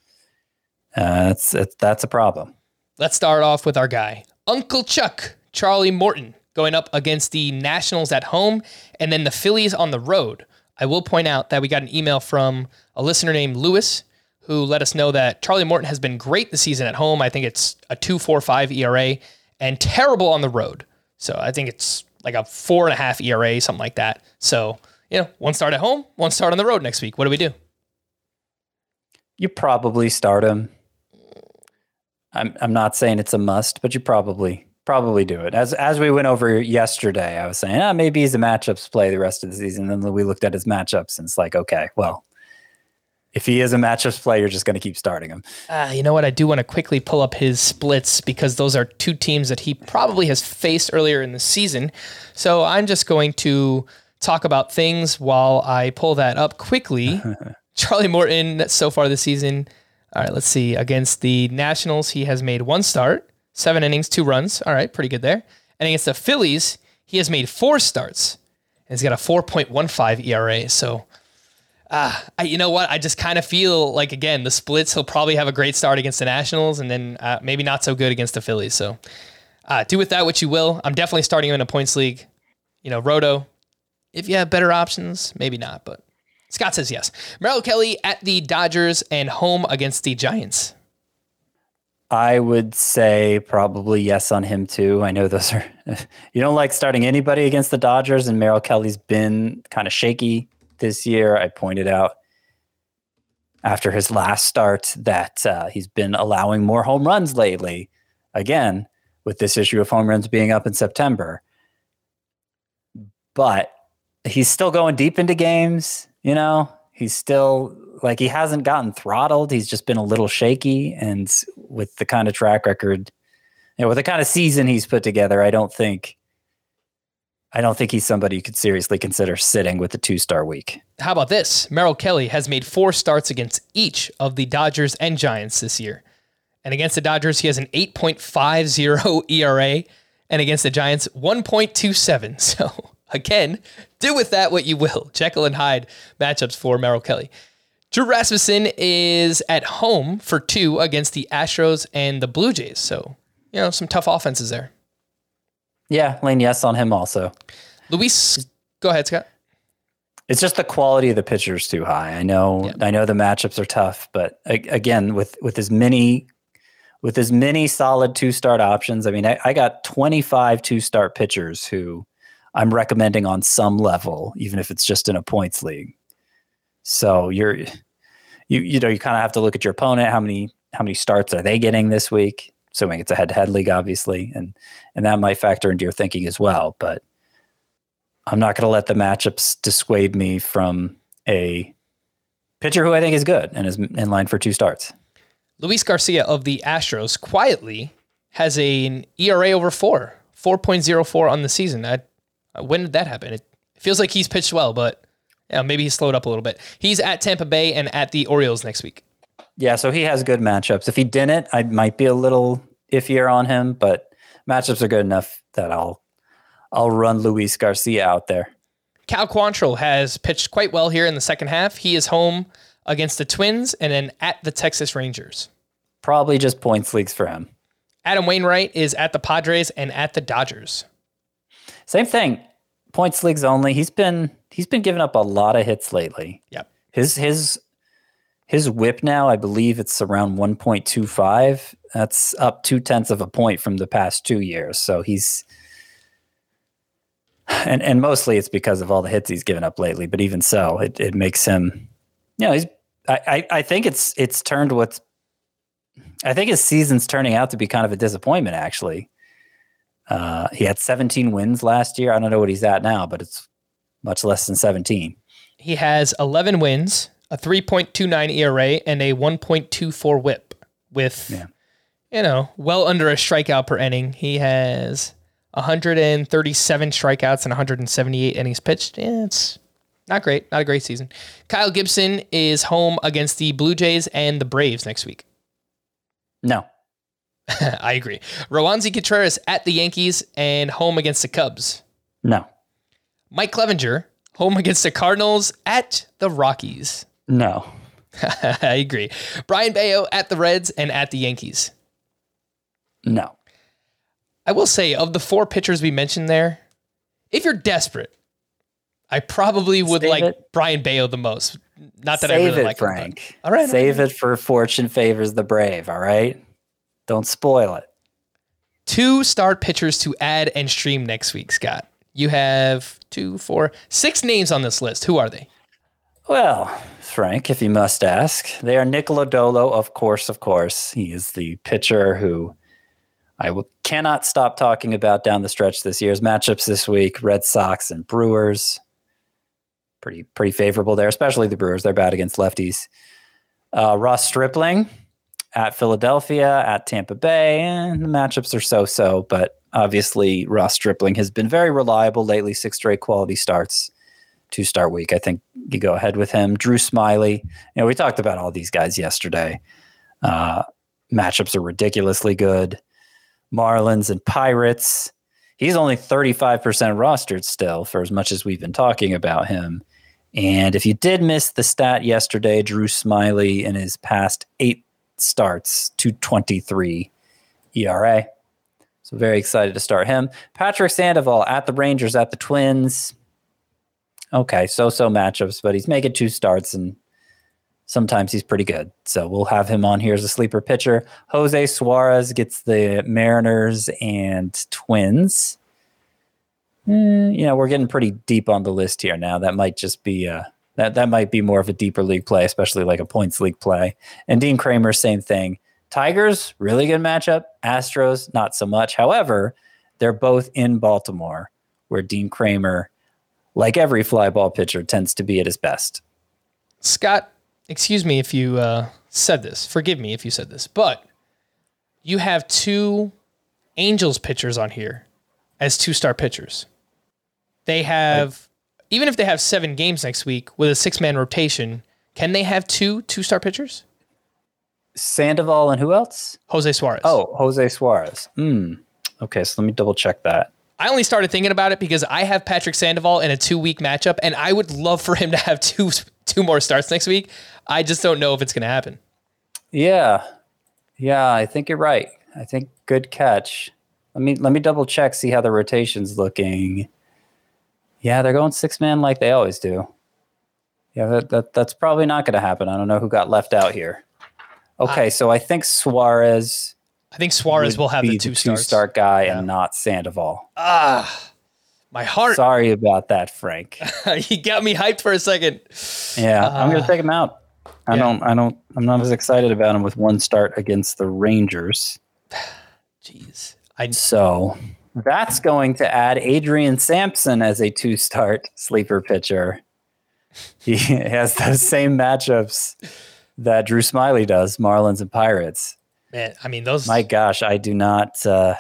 Speaker 3: that's a problem.
Speaker 1: Let's start off with our guy, Uncle Chuck, Charlie Morton, going up against the Nationals at home and then the Phillies on the road. I will point out that we got an email from a listener named Lewis who let us know that Charlie Morton has been great this season at home. I think it's a 2.45 ERA and terrible on the road. So I think it's like a 4.5 ERA, something like that. So, 1 start at home, 1 start on the road next week. What do we do?
Speaker 3: You probably start him. I'm not saying it's a must, but you probably do it. As we went over yesterday, I was saying, maybe he's a matchups play the rest of the season. And then we looked at his matchups and it's like, okay, well, if he is a matchups play, you're just going to keep starting him.
Speaker 1: You know what? I do want to quickly pull up his splits because those are 2 teams that he probably has faced earlier in the season. So I'm just going to talk about things while I pull that up quickly. Charlie Morton so far this season. All right, let's see. Against the Nationals, he has made 1 start, 7 innings, 2 runs. All right, pretty good there. And against the Phillies, he has made 4 starts. And he's got a 4.15 ERA. So You know what? I just kind of feel like, again, the splits, he'll probably have a great start against the Nationals and then maybe not so good against the Phillies. So do with that what you will. I'm definitely starting him in a points league. Roto, if you have better options, maybe not, but Scott says yes. Merrill Kelly at the Dodgers and home against the Giants.
Speaker 3: I would say probably yes on him too. I know those are, you don't like starting anybody against the Dodgers, and Merrill Kelly's been kind of shaky this year. I pointed out after his last start that he's been allowing more home runs lately. Again, with this issue of home runs being up in September. But he's still going deep into games, He's still, like, he hasn't gotten throttled. He's just been a little shaky. And with the kind of track record, with the kind of season he's put together, I don't think he's somebody you could seriously consider sitting with the 2-star week.
Speaker 1: How about this? Merrill Kelly has made 4 starts against each of the Dodgers and Giants this year. And against the Dodgers, he has an 8.50 ERA. And against the Giants, 1.27. So, again, do with that what you will. Jekyll and Hyde matchups for Merrill Kelly. Drew Rasmussen is at home for 2 against the Astros and the Blue Jays. So, some tough offenses there.
Speaker 3: Yeah, Lane, yes on him also.
Speaker 1: Luis, go ahead, Scott.
Speaker 3: It's just the quality of the pitchers too high. I know the matchups are tough, but again, with as many solid 2-start options, I mean, I got 25 2-start pitchers who I'm recommending on some level, even if it's just in a points league. So you kind of have to look at your opponent. How many starts are they getting this week? Assuming it's a head-to-head league, obviously, and that might factor into your thinking as well. But I'm not going to let the matchups dissuade me from a pitcher who I think is good and is in line for 2 starts.
Speaker 1: Luis Garcia of the Astros quietly has an ERA over 4.04 on the season. When did that happen? It feels like he's pitched well, but maybe he's slowed up a little bit. He's at Tampa Bay and at the Orioles next week.
Speaker 3: Yeah, so he has good matchups. If he didn't, I might be a little iffier on him, but matchups are good enough that I'll run Luis Garcia out there.
Speaker 1: Cal Quantrill has pitched quite well here in the second half. He is home against the Twins and then at the Texas Rangers.
Speaker 3: Probably just points leagues for him.
Speaker 1: Adam Wainwright is at the Padres and at the Dodgers.
Speaker 3: Same thing. Points leagues only. He's been giving up a lot of hits lately.
Speaker 1: Yep.
Speaker 3: His whip now, I believe it's around 1.25. That's up 0.2 of a point from the past 2 years. So and mostly it's because of all the hits he's given up lately. But even so, it makes him, I think it's turned I think his season's turning out to be kind of a disappointment, actually. He had 17 wins last year. I don't know what he's at now, but it's much less than 17.
Speaker 1: He has 11 wins, a 3.29 ERA, and a 1.24 whip with, well under a strikeout per inning. He has 137 strikeouts and 178 innings pitched. It's not great. Not a great season. Kyle Gibson is home against the Blue Jays and the Braves next week.
Speaker 3: No.
Speaker 1: I agree. Roansy Contreras at the Yankees and home against the Cubs.
Speaker 3: No.
Speaker 1: Mike Clevenger, home against the Cardinals at the Rockies.
Speaker 3: No.
Speaker 1: I agree. Brian Bayo at the Reds and at the Yankees.
Speaker 3: No.
Speaker 1: I will say, of the 4 pitchers we mentioned there, if you're desperate, I probably would Brian Bayo the most. Not that I really like
Speaker 3: Frank.
Speaker 1: Him, all right.
Speaker 3: Save it for Fortune Favors the Brave, all right? Don't spoil it.
Speaker 1: 2 start pitchers to add and stream next week, Scott. You have 2, 4, 6 names on this list. Who are they?
Speaker 3: Well, Frank, if you must ask, they are Nick Lodolo, of course. He is the pitcher who cannot stop talking about down the stretch this year's matchups this week. Red Sox and Brewers. Pretty favorable there, especially the Brewers. They're bad against lefties. Ross Stripling at Philadelphia, at Tampa Bay, and the matchups are so-so, but obviously Ross Stripling has been very reliable lately, 6 straight quality starts, 2-start week. I think you go ahead with him. Drew Smiley. We talked about all these guys yesterday. Matchups are ridiculously good. Marlins and Pirates. He's only 35% rostered still for as much as we've been talking about him. And if you did miss the stat yesterday, Drew Smiley in his past 8 starts, 2.23 ERA. So very excited to start him. Patrick Sandoval at the Rangers, at the Twins. Okay, so-so matchups, but he's making 2 starts, and sometimes he's pretty good. So we'll have him on here as a sleeper pitcher. Jose Suarez gets the Mariners and Twins. We're getting pretty deep on the list here now. That might just be that might be more of a deeper league play, especially like a points league play. And Dean Kramer, same thing. Tigers, really good matchup. Astros, not so much. However, they're both in Baltimore, where Dean Kramer, like every fly ball pitcher, tends to be at his best.
Speaker 1: Scott, excuse me if you said this. Forgive me if you said this, but you have 2 Angels pitchers on here as 2-star pitchers. They have, even if they have 7 games next week with a 6-man rotation, can they have 2 2-star pitchers?
Speaker 3: Sandoval and who else?
Speaker 1: Jose Suarez.
Speaker 3: Oh, Jose Suarez. Okay, so let me double check that.
Speaker 1: I only started thinking about it because I have Patrick Sandoval in a 2-week matchup, and I would love for him to have two more starts next week. I just don't know if it's going to happen.
Speaker 3: Yeah, I think you're right. I think good catch. Let me double check, see how the rotation's looking. Yeah, they're going 6-man like they always do. Yeah, that's probably not going to happen. I don't know who got left out here. Okay, so I think Suarez.
Speaker 1: I think Suarez will have the 2 starts.
Speaker 3: 2-start guy and not Sandoval.
Speaker 1: My heart.
Speaker 3: Sorry about that, Frank.
Speaker 1: You got me hyped for a second.
Speaker 3: Yeah, I'm going to take him out. I'm not as excited about him with 1 start against the Rangers.
Speaker 1: Jeez.
Speaker 3: So that's going to add Adrian Sampson as a 2-start sleeper pitcher. He has those same matchups that Drew Smiley does, Marlins and Pirates.
Speaker 1: Man, I mean, those.
Speaker 3: My gosh, I do not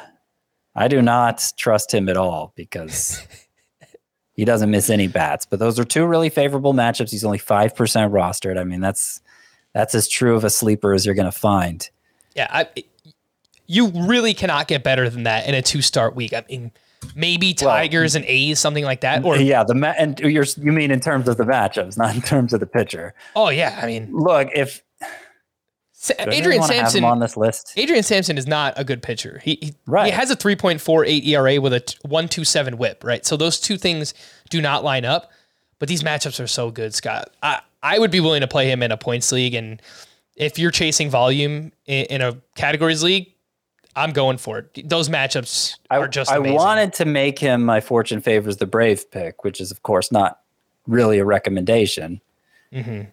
Speaker 3: trust him at all because he doesn't miss any bats. But those are 2 really favorable matchups. He's only 5% rostered. I mean, that's as true of a sleeper as you're going to find.
Speaker 1: Yeah, you really cannot get better than that in a 2-start week. I mean, maybe Tigers and A's, something like that. Or
Speaker 3: yeah, and you mean in terms of the matchups, not in terms of the pitcher.
Speaker 1: Oh yeah, I mean,
Speaker 3: look, if
Speaker 1: Adrian Sampson
Speaker 3: on this list,
Speaker 1: Adrian Sampson is not a good pitcher. He has a 3.48 ERA with a 1.27 WHIP. Right, so those 2 things do not line up. But these matchups are so good, Scott. I would be willing to play him in a points league, and if you're chasing volume in a categories league, I'm going for it. Those matchups are just amazing.
Speaker 3: I wanted to make him my Fortune Favors the Brave pick, which is, of course, not really a recommendation. Because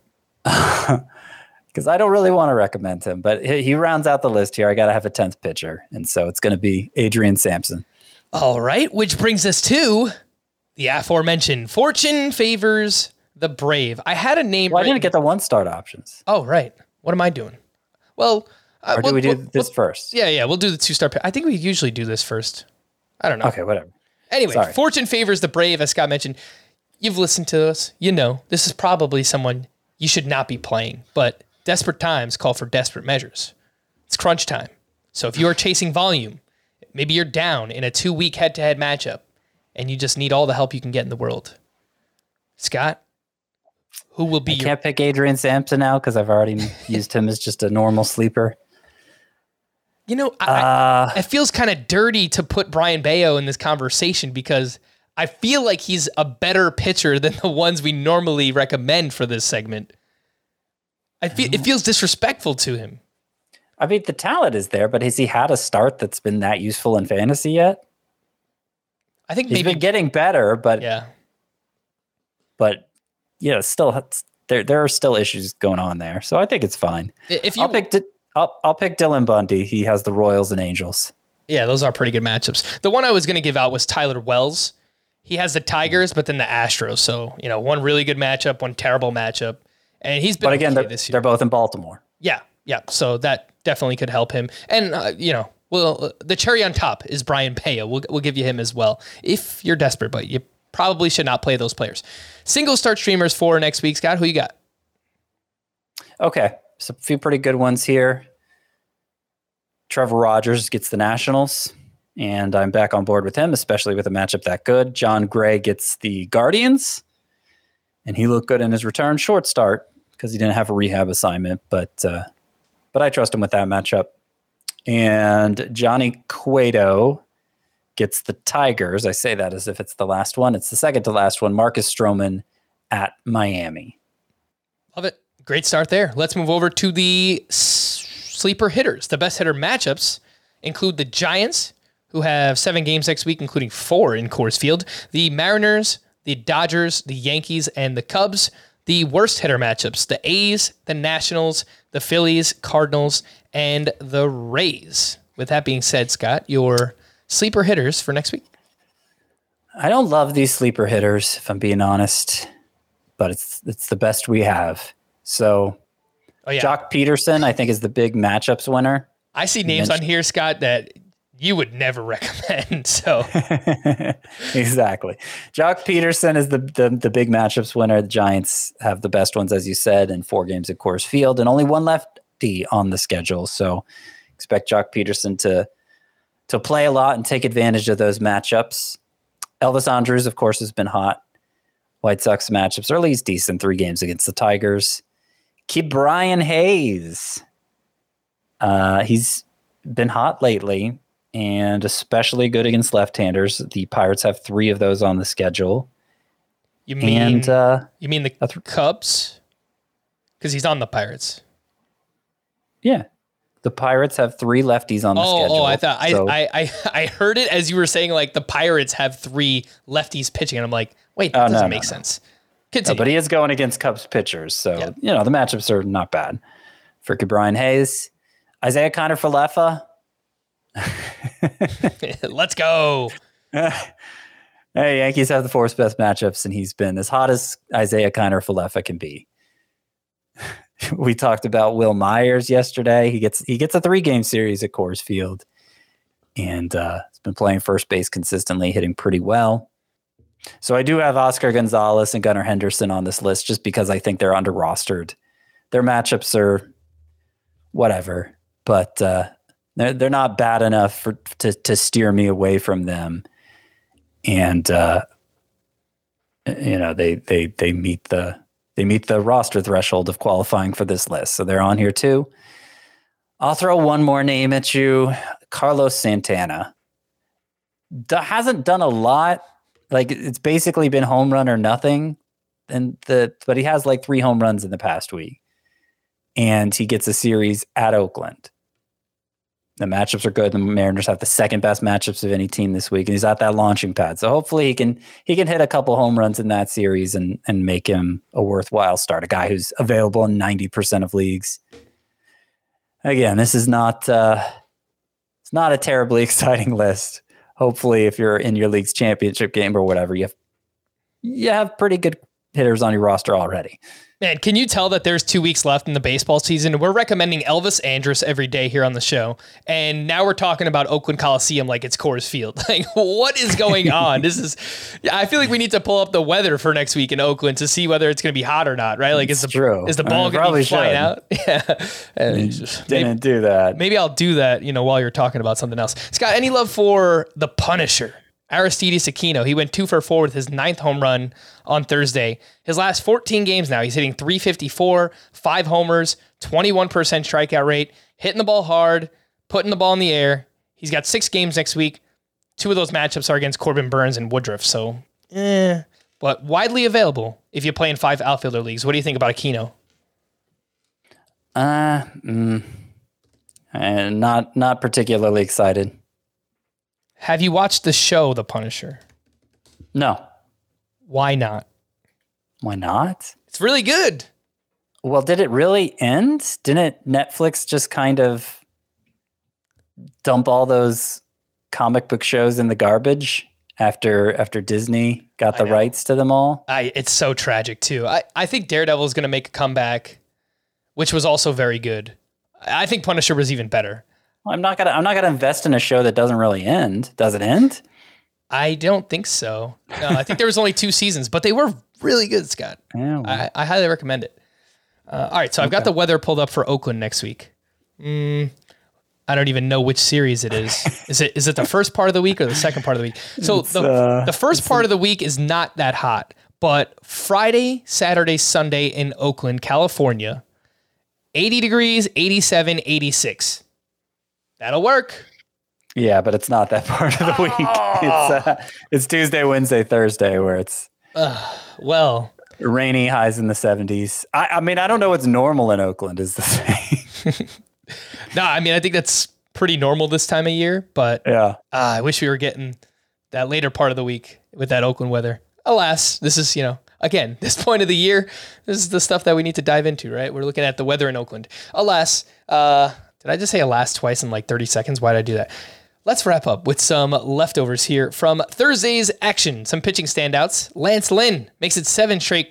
Speaker 3: I don't really want to recommend him. But he rounds out the list here. I got to have a 10th pitcher. And so it's going to be Adrian Sampson.
Speaker 1: All right, which brings us to the aforementioned Fortune Favors the Brave. I had a name.
Speaker 3: Well, I didn't get the 1-start options.
Speaker 1: Oh, right. What am I doing? Well...
Speaker 3: Or do we do this first?
Speaker 1: Yeah, we'll do the 2-star pick. I think we usually do this first. I don't know.
Speaker 3: Okay, whatever.
Speaker 1: Anyway,
Speaker 3: Sorry.
Speaker 1: Fortune Favors the Brave, as Scott mentioned. You've listened to us. You know, this is probably someone you should not be playing, but desperate times call for desperate measures. It's crunch time. So if you are chasing volume, maybe you're down in a 2-week head-to-head matchup, and you just need all the help you can get in the world. Scott, who will be
Speaker 3: I can't pick Adrian Sampson now because I've already used him as just a normal sleeper.
Speaker 1: You know, it feels kind of dirty to put Brian Bayo in this conversation because I feel like he's a better pitcher than the ones we normally recommend for this segment. It feels disrespectful to him.
Speaker 3: I mean, the talent is there, but has he had a start that's been that useful in fantasy yet?
Speaker 1: I think
Speaker 3: he's been getting better, but still there are still issues going on there. So I think it's fine. I'll pick Dylan Bundy. He has the Royals and Angels.
Speaker 1: Yeah, those are pretty good matchups. The one I was going to give out was Tyler Wells. He has the Tigers, but then the Astros. So, one really good matchup, one terrible matchup. And he's been
Speaker 3: But again,
Speaker 1: this year.
Speaker 3: They're both in Baltimore.
Speaker 1: Yeah. So that definitely could help him. And, the cherry on top is Brian Bayo. We'll give you him as well if you're desperate, but you probably should not play those players. Single start streamers for next week. Scott, who you got?
Speaker 3: Okay. So a few pretty good ones here. Trevor Rogers gets the Nationals, and I'm back on board with him, especially with a matchup that good. John Gray gets the Guardians, and he looked good in his return. Short start because he didn't have a rehab assignment, but I trust him with that matchup. And Johnny Cueto gets the Tigers. I say that as if it's the last one. It's the second to last one. Marcus Stroman at Miami.
Speaker 1: Love it. Great start there. Let's move over to the sleeper hitters. The best hitter matchups include the Giants, who have 7 games next week, including 4 in Coors Field, the Mariners, the Dodgers, the Yankees, and the Cubs. The worst hitter matchups, the A's, the Nationals, the Phillies, Cardinals, and the Rays. With that being said, Scott, your sleeper hitters for next week?
Speaker 3: I don't love these sleeper hitters, if I'm being honest, but it's the best we have. So Jock Peterson, I think, is the big matchups winner.
Speaker 1: I see names on here, Scott, that you would never recommend. So
Speaker 3: exactly. Jock Peterson is the big matchups winner. The Giants have the best ones, as you said, in 4 games at Coors Field and only 1 lefty on the schedule. So expect Jock Peterson to play a lot and take advantage of those matchups. Elvis Andrus, of course, has been hot. White Sox matchups are at least decent. 3 games against the Tigers. Keep Brian Hayes. He's been hot lately and especially good against left-handers. The Pirates have 3 of those on the schedule.
Speaker 1: You mean the Cubs? Because he's on the Pirates.
Speaker 3: Yeah. The Pirates have 3 lefties on the schedule.
Speaker 1: Oh, I thought I heard it as you were saying, like, the Pirates have 3 lefties pitching, and I'm like, wait, that doesn't make sense.
Speaker 3: No, but he is going against Cubs pitchers, so the matchups are not bad for Brian Hayes. Isaiah Kiner-Falefa.
Speaker 1: Let's go.
Speaker 3: Hey, Yankees have the 4th best matchups, and he's been as hot as Isaiah Kiner-Falefa can be. We talked about Will Myers yesterday. He gets a 3-game series at Coors Field, and has been playing first base consistently, hitting pretty well. So I do have Oscar Gonzalez and Gunnar Henderson on this list just because I think they're under-rostered. Their matchups are whatever, but they're not bad enough to steer me away from them. And they meet the roster threshold of qualifying for this list. So they're on here too. I'll throw one more name at you. Carlos Santana. Hasn't done a lot. Like, it's basically been home run or nothing. But he has like 3 home runs in the past week. And he gets a series at Oakland. The matchups are good. The Mariners have the 2nd best matchups of any team this week, and he's at that launching pad. So hopefully he can hit a couple home runs in that series and make him a worthwhile start. A guy who's available in 90% of leagues. Again, this is not it's not a terribly exciting list. Hopefully, if you're in your league's championship game or whatever, you have pretty good hitters on your roster already.
Speaker 1: Man, can you tell that there's 2 weeks left in the baseball season? We're recommending Elvis Andrus every day here on the show. And now we're talking about Oakland Coliseum like it's Coors Field. Like, what is going on? I feel like we need to pull up the weather for next week in Oakland to see whether it's going to be hot or not, right? Like, is the ball going to be flying out? Yeah.
Speaker 3: Didn't do that.
Speaker 1: Maybe I'll do that, while you're talking about something else. Scott, any love for the Punisher? Aristides Aquino, he went 2 for 4 with his 9th home run on Thursday. His last 14 games now, he's hitting .354, 5 homers, 21% strikeout rate, hitting the ball hard, putting the ball in the air. He's got 6 games next week. 2 of those matchups are against Corbin Burns and Woodruff, so but widely available if you play in 5 outfielder leagues. What do you think about Aquino?
Speaker 3: Not particularly excited.
Speaker 1: Have you watched the show, The Punisher?
Speaker 3: No.
Speaker 1: Why not?
Speaker 3: Why not?
Speaker 1: It's really good.
Speaker 3: Well, did it really end? Didn't Netflix just kind of dump all those comic book shows in the garbage after Disney got the rights to them all?
Speaker 1: It's so tragic, too. I think Daredevil is going to make a comeback, which was also very good. I think Punisher was even better.
Speaker 3: I'm not gonna invest in a show that doesn't really end. Does it end?
Speaker 1: I don't think so. No, I think there was only 2 seasons, but they were really good, Scott.
Speaker 3: Yeah, well.
Speaker 1: I highly recommend it. All right, so I've got the weather pulled up for Oakland next week. I don't even know which series it is. Is it the first part of the week or the second part of the week? So the first part of the week is not that hot, But Friday, Saturday, Sunday in Oakland, California, 80 degrees, 87, 86. That'll work.
Speaker 3: Yeah, but it's not that part of the week. It's Tuesday, Wednesday, Thursday where it's
Speaker 1: Well,
Speaker 3: rainy, highs in the 70s. I mean, I don't know what's normal in Oakland is the thing.
Speaker 1: no, I mean, I think that's pretty normal this time of year, but
Speaker 3: Yeah.
Speaker 1: I wish we were getting that later part of the week with that Oakland weather. Alas, this is, again, this point of the year, this is the stuff that we need to dive into, right? We're looking at the weather in Oakland. Alas, did I just say alas twice in like 30 seconds? Why did I do that? Let's wrap up with some leftovers here from Thursday's action. Some pitching standouts. Lance Lynn makes it seven straight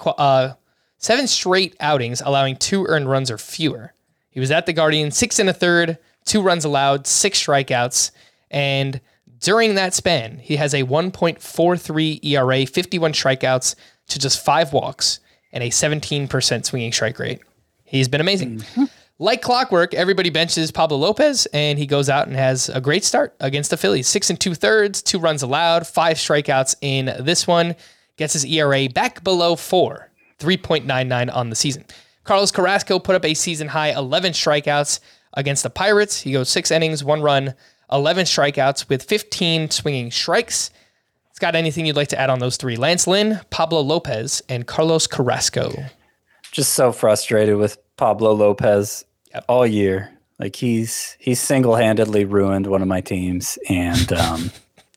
Speaker 1: outings, allowing 2 earned runs or fewer. He was at the Guardian, 6 1/3, 2 runs allowed, 6 strikeouts, and during that span, he has a 1.43 ERA, 51 strikeouts to just 5 walks, and a 17% swinging strike rate. He's been amazing. Mm-hmm. Like clockwork, everybody benches Pablo Lopez, and he goes out and has a great start against the Phillies. 6 2/3, 2 runs allowed, 5 strikeouts in this one. Gets his ERA back below 4, 3.99 on the season. Carlos Carrasco put up a season-high 11 strikeouts against the Pirates. He goes 6 innings, 1 run, 11 strikeouts with 15 swinging strikes. Scott, anything you'd like to add on those 3? Lance Lynn, Pablo Lopez, and Carlos Carrasco.
Speaker 3: Just so frustrated with Pablo Lopez all year. Like he's single-handedly ruined one of my teams. And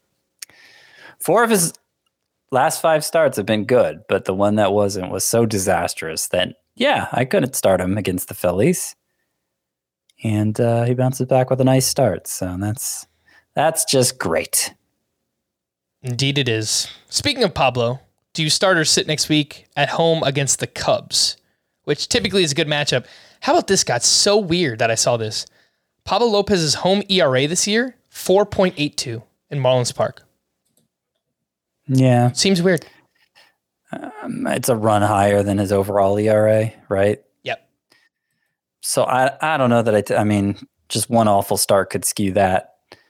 Speaker 3: 4 of his last 5 starts have been good, but the one that wasn't was so disastrous that, yeah, I couldn't start him against the Phillies. And he bounces back with a nice start. So that's just great.
Speaker 1: Indeed it is. Speaking of Pablo, do you start or sit next week at home against the Cubs, which typically is a good matchup? How about this got so weird that I saw this? Pablo Lopez's home ERA this year, 4.82 in Marlins Park.
Speaker 3: Yeah.
Speaker 1: Seems weird.
Speaker 3: It's a run higher than his overall ERA, right?
Speaker 1: Yep.
Speaker 3: So I don't know that I mean, just one awful start could skew that.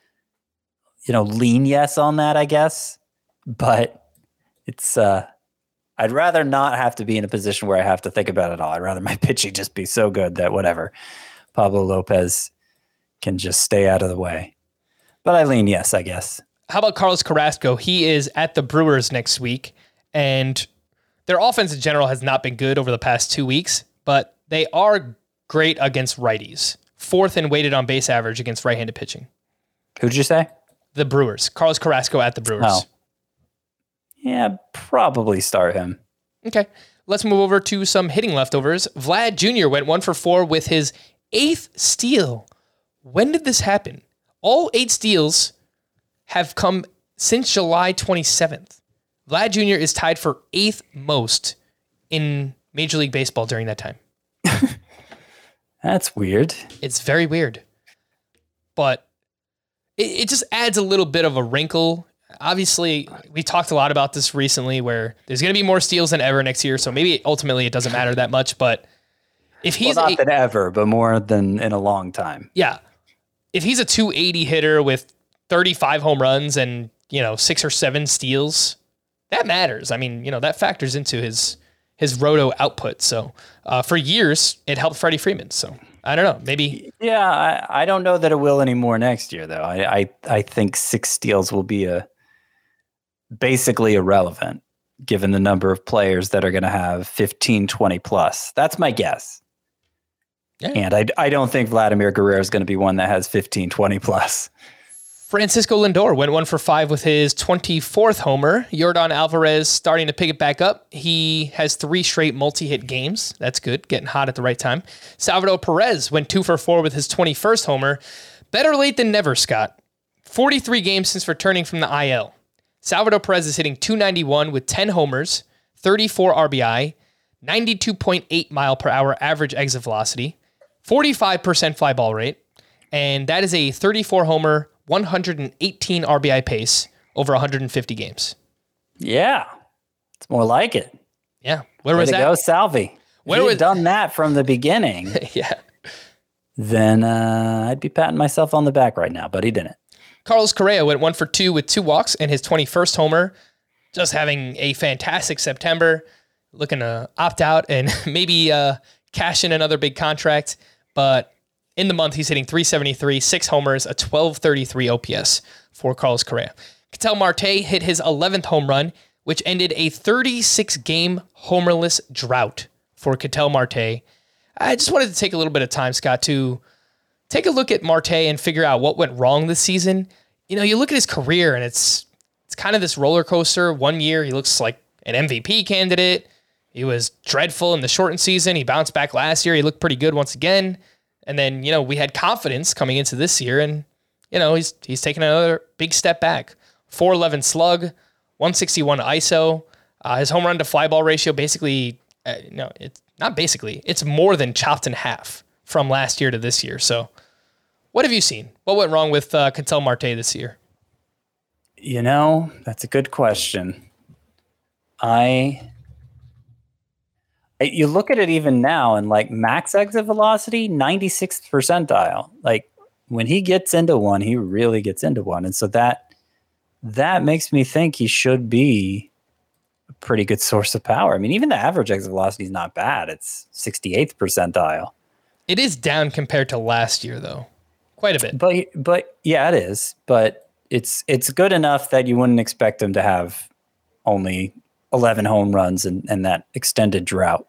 Speaker 3: Lean yes on that, I guess. But it's I'd rather not have to be in a position where I have to think about it all. I'd rather my pitching just be so good that whatever. Pablo Lopez can just stay out of the way. But I lean yes, I guess.
Speaker 1: How about Carlos Carrasco? He is at the Brewers next week, and their offense in general has not been good over the past 2 weeks, but they are great against righties. 4th in weighted on base average against right-handed pitching.
Speaker 3: Who'd you say?
Speaker 1: The Brewers. Carlos Carrasco at the Brewers.
Speaker 3: Oh. Yeah, probably start him.
Speaker 1: Okay. Let's move over to some hitting leftovers. Vlad Jr. went 1 for 4 with his 8th steal. When did this happen? All 8 steals have come since July 27th. Vlad Jr. is tied for 8th most in Major League Baseball during that time.
Speaker 3: That's weird.
Speaker 1: It's very weird. But it just adds a little bit of a wrinkle. Obviously, we talked a lot about this recently where there's going to be more steals than ever next year. So maybe ultimately it doesn't matter that much. But if he's
Speaker 3: not than ever, but more than in a long time.
Speaker 1: Yeah. If he's a 280 hitter with 35 home runs and, 6 or 7 steals, that matters. I mean, that factors into his roto output. So for years, it helped Freddie Freeman. So I don't know, maybe.
Speaker 3: Yeah, I don't know that it will anymore next year, though. I think 6 steals will be basically irrelevant given the number of players that are going to have 15, 20 plus. That's my guess. Yeah. And I don't think Vladimir Guerrero is going to be one that has 15, 20 plus.
Speaker 1: Francisco Lindor went 1 for 5 with his 24th homer. Yordan Alvarez starting to pick it back up. He has 3 straight multi-hit games. That's good. Getting hot at the right time. Salvador Perez went 2 for 4 with his 21st homer. Better late than never, Scott. 43 games since returning from the IL. Salvador Perez is hitting .291 with 10 homers, 34 RBI, 92.8 mile per hour average exit velocity, 45% fly ball rate, and that is a 34 homer, 118 RBI pace over 150 games.
Speaker 3: Yeah, it's more like it.
Speaker 1: Yeah, where was that?
Speaker 3: Go, Salvi.
Speaker 1: Where
Speaker 3: if
Speaker 1: was
Speaker 3: you'd done that from the beginning?
Speaker 1: Yeah.
Speaker 3: Then I'd be patting myself on the back right now, but he didn't.
Speaker 1: Carlos Correa went 1 for 2 with 2 walks and his 21st homer. just having a fantastic September, looking to opt out and maybe cash in another big contract. But in the month, he's hitting .373, 6 homers, a 1233 OPS for Carlos Correa. Ketel Marte hit his 11th home run, which ended a 36-game homerless drought for Ketel Marte. I just wanted to take a little bit of time, Scott, to take a look at Marte and figure out what went wrong this season. You know, you look at his career, and it's kind of this roller coaster. One year, he looks like an MVP candidate. He was dreadful in the shortened season. He bounced back last year. He looked pretty good once again. And then, you know, we had confidence coming into this year, and, you know, he's taken another big step back. 411 slug, 161 ISO. His home run to fly ball ratio basically, it's not basically, it's more than chopped in half from last year to this year. So what have you seen? What went wrong with Ketel Marte this year?
Speaker 3: You know, that's a good question. You look at it even now, and like max exit velocity, 96th percentile. Like when he gets into one, he really gets into one. And so that makes me think he should be a pretty good source of power. I mean, even the average exit velocity is not bad. It's 68th percentile.
Speaker 1: It is down compared to last year, though. Quite a bit.
Speaker 3: But yeah, it is. But it's good enough that you wouldn't expect him to have only 11 home runs and that extended drought.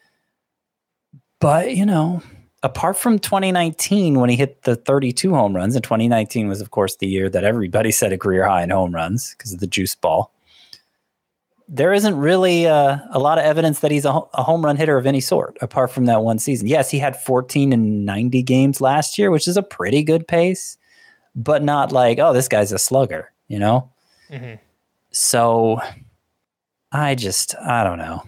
Speaker 3: But, you know, apart from 2019 when he hit the 32 home runs, and 2019 was, of course, the year that everybody set a career high in home runs because of the juice ball, there isn't really a lot of evidence that he's a home run hitter of any sort, apart from that one season. Yes, he had 14 in 90 games last year, which is a pretty good pace, but not like, oh, this guy's a slugger, you know? Mm-hmm. So I don't know.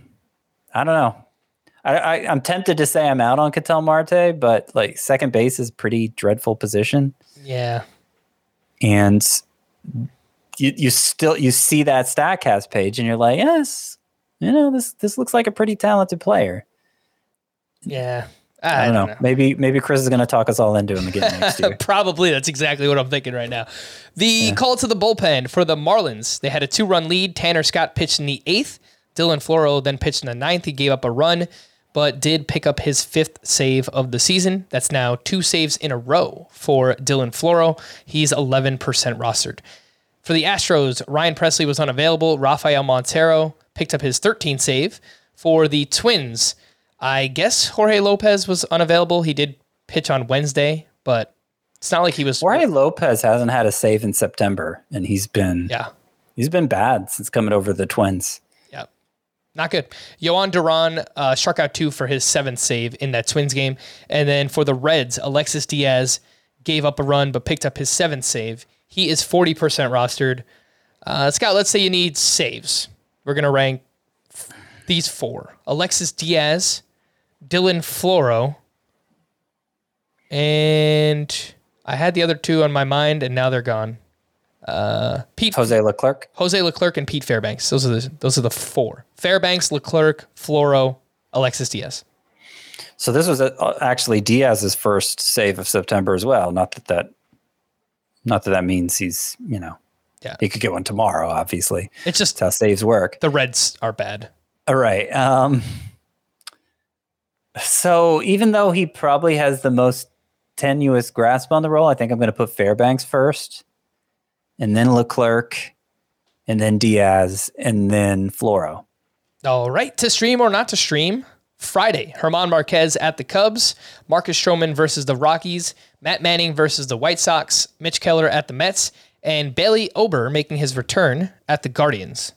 Speaker 3: I'm tempted to say I'm out on Ketel Marte, but like second base is a pretty dreadful position.
Speaker 1: Yeah.
Speaker 3: And you see that StatCast page and you're like, yes, you know, this looks like a pretty talented player.
Speaker 1: Yeah.
Speaker 3: I don't know. Maybe Chris is going to talk us all into him again next year.
Speaker 1: Probably. That's exactly what I'm thinking right now. The call to the bullpen for the Marlins. They had a 2-run lead. Tanner Scott pitched in the 8th. Dylan Floro then pitched in the 9th. He gave up a run, but did pick up his 5th save of the season. That's now 2 saves in a row for Dylan Floro. He's 11% rostered. For the Astros, Ryan Presley was unavailable. Rafael Montero picked up his 13th save. For the Twins, I guess Jorge Lopez was unavailable. He did pitch on Wednesday, but it's not like he was...
Speaker 3: Jorge Lopez hasn't had a save in September, and he's been bad since coming over the Twins.
Speaker 1: Yeah, not good. Yohan Duran struck out 2 for his 7th save in that Twins game. And then for the Reds, Alexis Diaz gave up a run, but picked up his 7th save. He is 40% rostered. Scott, let's say you need saves. We're going to rank these 4. Alexis Diaz, Dylan Floro, and I had the other 2 on my mind, and now they're gone.
Speaker 3: Jose Leclerc
Speaker 1: and Pete Fairbanks. Those are the 4. Fairbanks, Leclerc, Floro, Alexis Diaz.
Speaker 3: So this was actually Diaz's first save of September as well. Not that that means he's, you know, he could get one tomorrow, obviously.
Speaker 1: It's just
Speaker 3: that's how saves work.
Speaker 1: The Reds are bad.
Speaker 3: All right. So even though he probably has the most tenuous grasp on the role, I think I'm going to put Fairbanks first, and then Leclerc, and then Diaz, and then Floro.
Speaker 1: All right. To stream or not to stream? Friday, German Marquez at the Cubs, Marcus Stroman versus the Rockies, Matt Manning versus the White Sox, Mitch Keller at the Mets, and Bailey Ober making his return at the Guardians.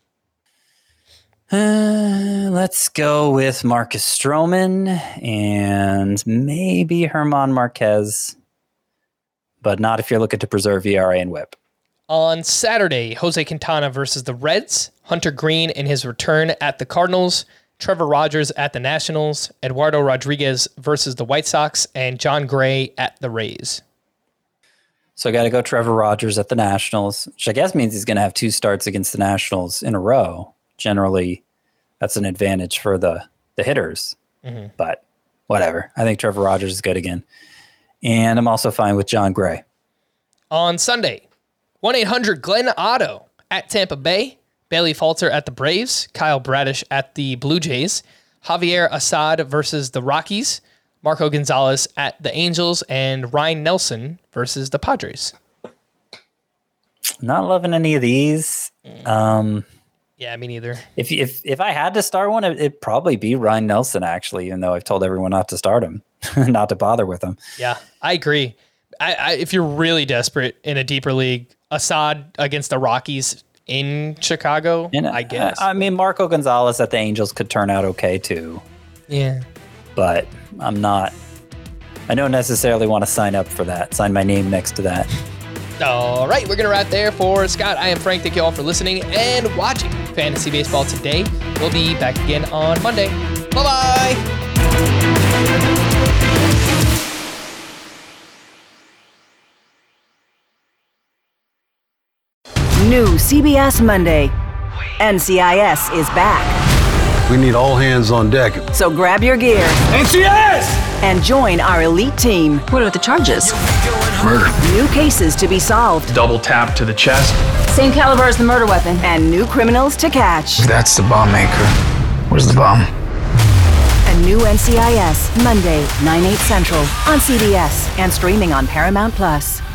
Speaker 3: Let's go with Marcus Stroman and maybe German Marquez, but not if you're looking to preserve ERA and WHIP.
Speaker 1: On Saturday, Jose Quintana versus the Reds, Hunter Green in his return at the Cardinals, Trevor Rogers at the Nationals, Eduardo Rodriguez versus the White Sox, and John Gray at the Rays.
Speaker 3: So I got to go Trevor Rogers at the Nationals, which I guess means he's going to have 2 starts against the Nationals in a row. Generally, that's an advantage for the hitters, but whatever. I think Trevor Rogers is good again. And I'm also fine with John Gray.
Speaker 1: On Sunday, 1-800-GLEN-AUTO at Tampa Bay. Bailey Falter at the Braves, Kyle Bradish at the Blue Jays, Javier Assad versus the Rockies, Marco Gonzalez at the Angels, and Ryan Nelson versus the Padres.
Speaker 3: Not loving any of these.
Speaker 1: Yeah, me neither.
Speaker 3: If I had to start one, it'd probably be Ryan Nelson, actually, even though I've told everyone not to start him, not to bother with him.
Speaker 1: Yeah, I agree. If you're really desperate in a deeper league, Assad against the Rockies in Chicago, I guess.
Speaker 3: I mean, Marco Gonzalez at the Angels could turn out okay, too.
Speaker 1: Yeah.
Speaker 3: But I don't necessarily want to sign up for that, sign my name next to that.
Speaker 1: All right, we're going to wrap there for Scott. I am Frank. Thank you all for listening and watching Fantasy Baseball today. We'll be back again on Monday. Bye-bye.
Speaker 9: New CBS Monday. NCIS is back.
Speaker 10: We need all hands on deck.
Speaker 9: So grab your gear.
Speaker 10: NCIS!
Speaker 9: And join our elite team.
Speaker 11: What are the charges?
Speaker 10: Murder.
Speaker 9: New cases to be solved.
Speaker 12: Double tap to the chest.
Speaker 11: Same caliber as the murder weapon.
Speaker 9: And new criminals to catch.
Speaker 12: That's the bomb maker. Where's the bomb?
Speaker 9: A new NCIS, Monday, 9/8 Central, on CBS and streaming on Paramount+.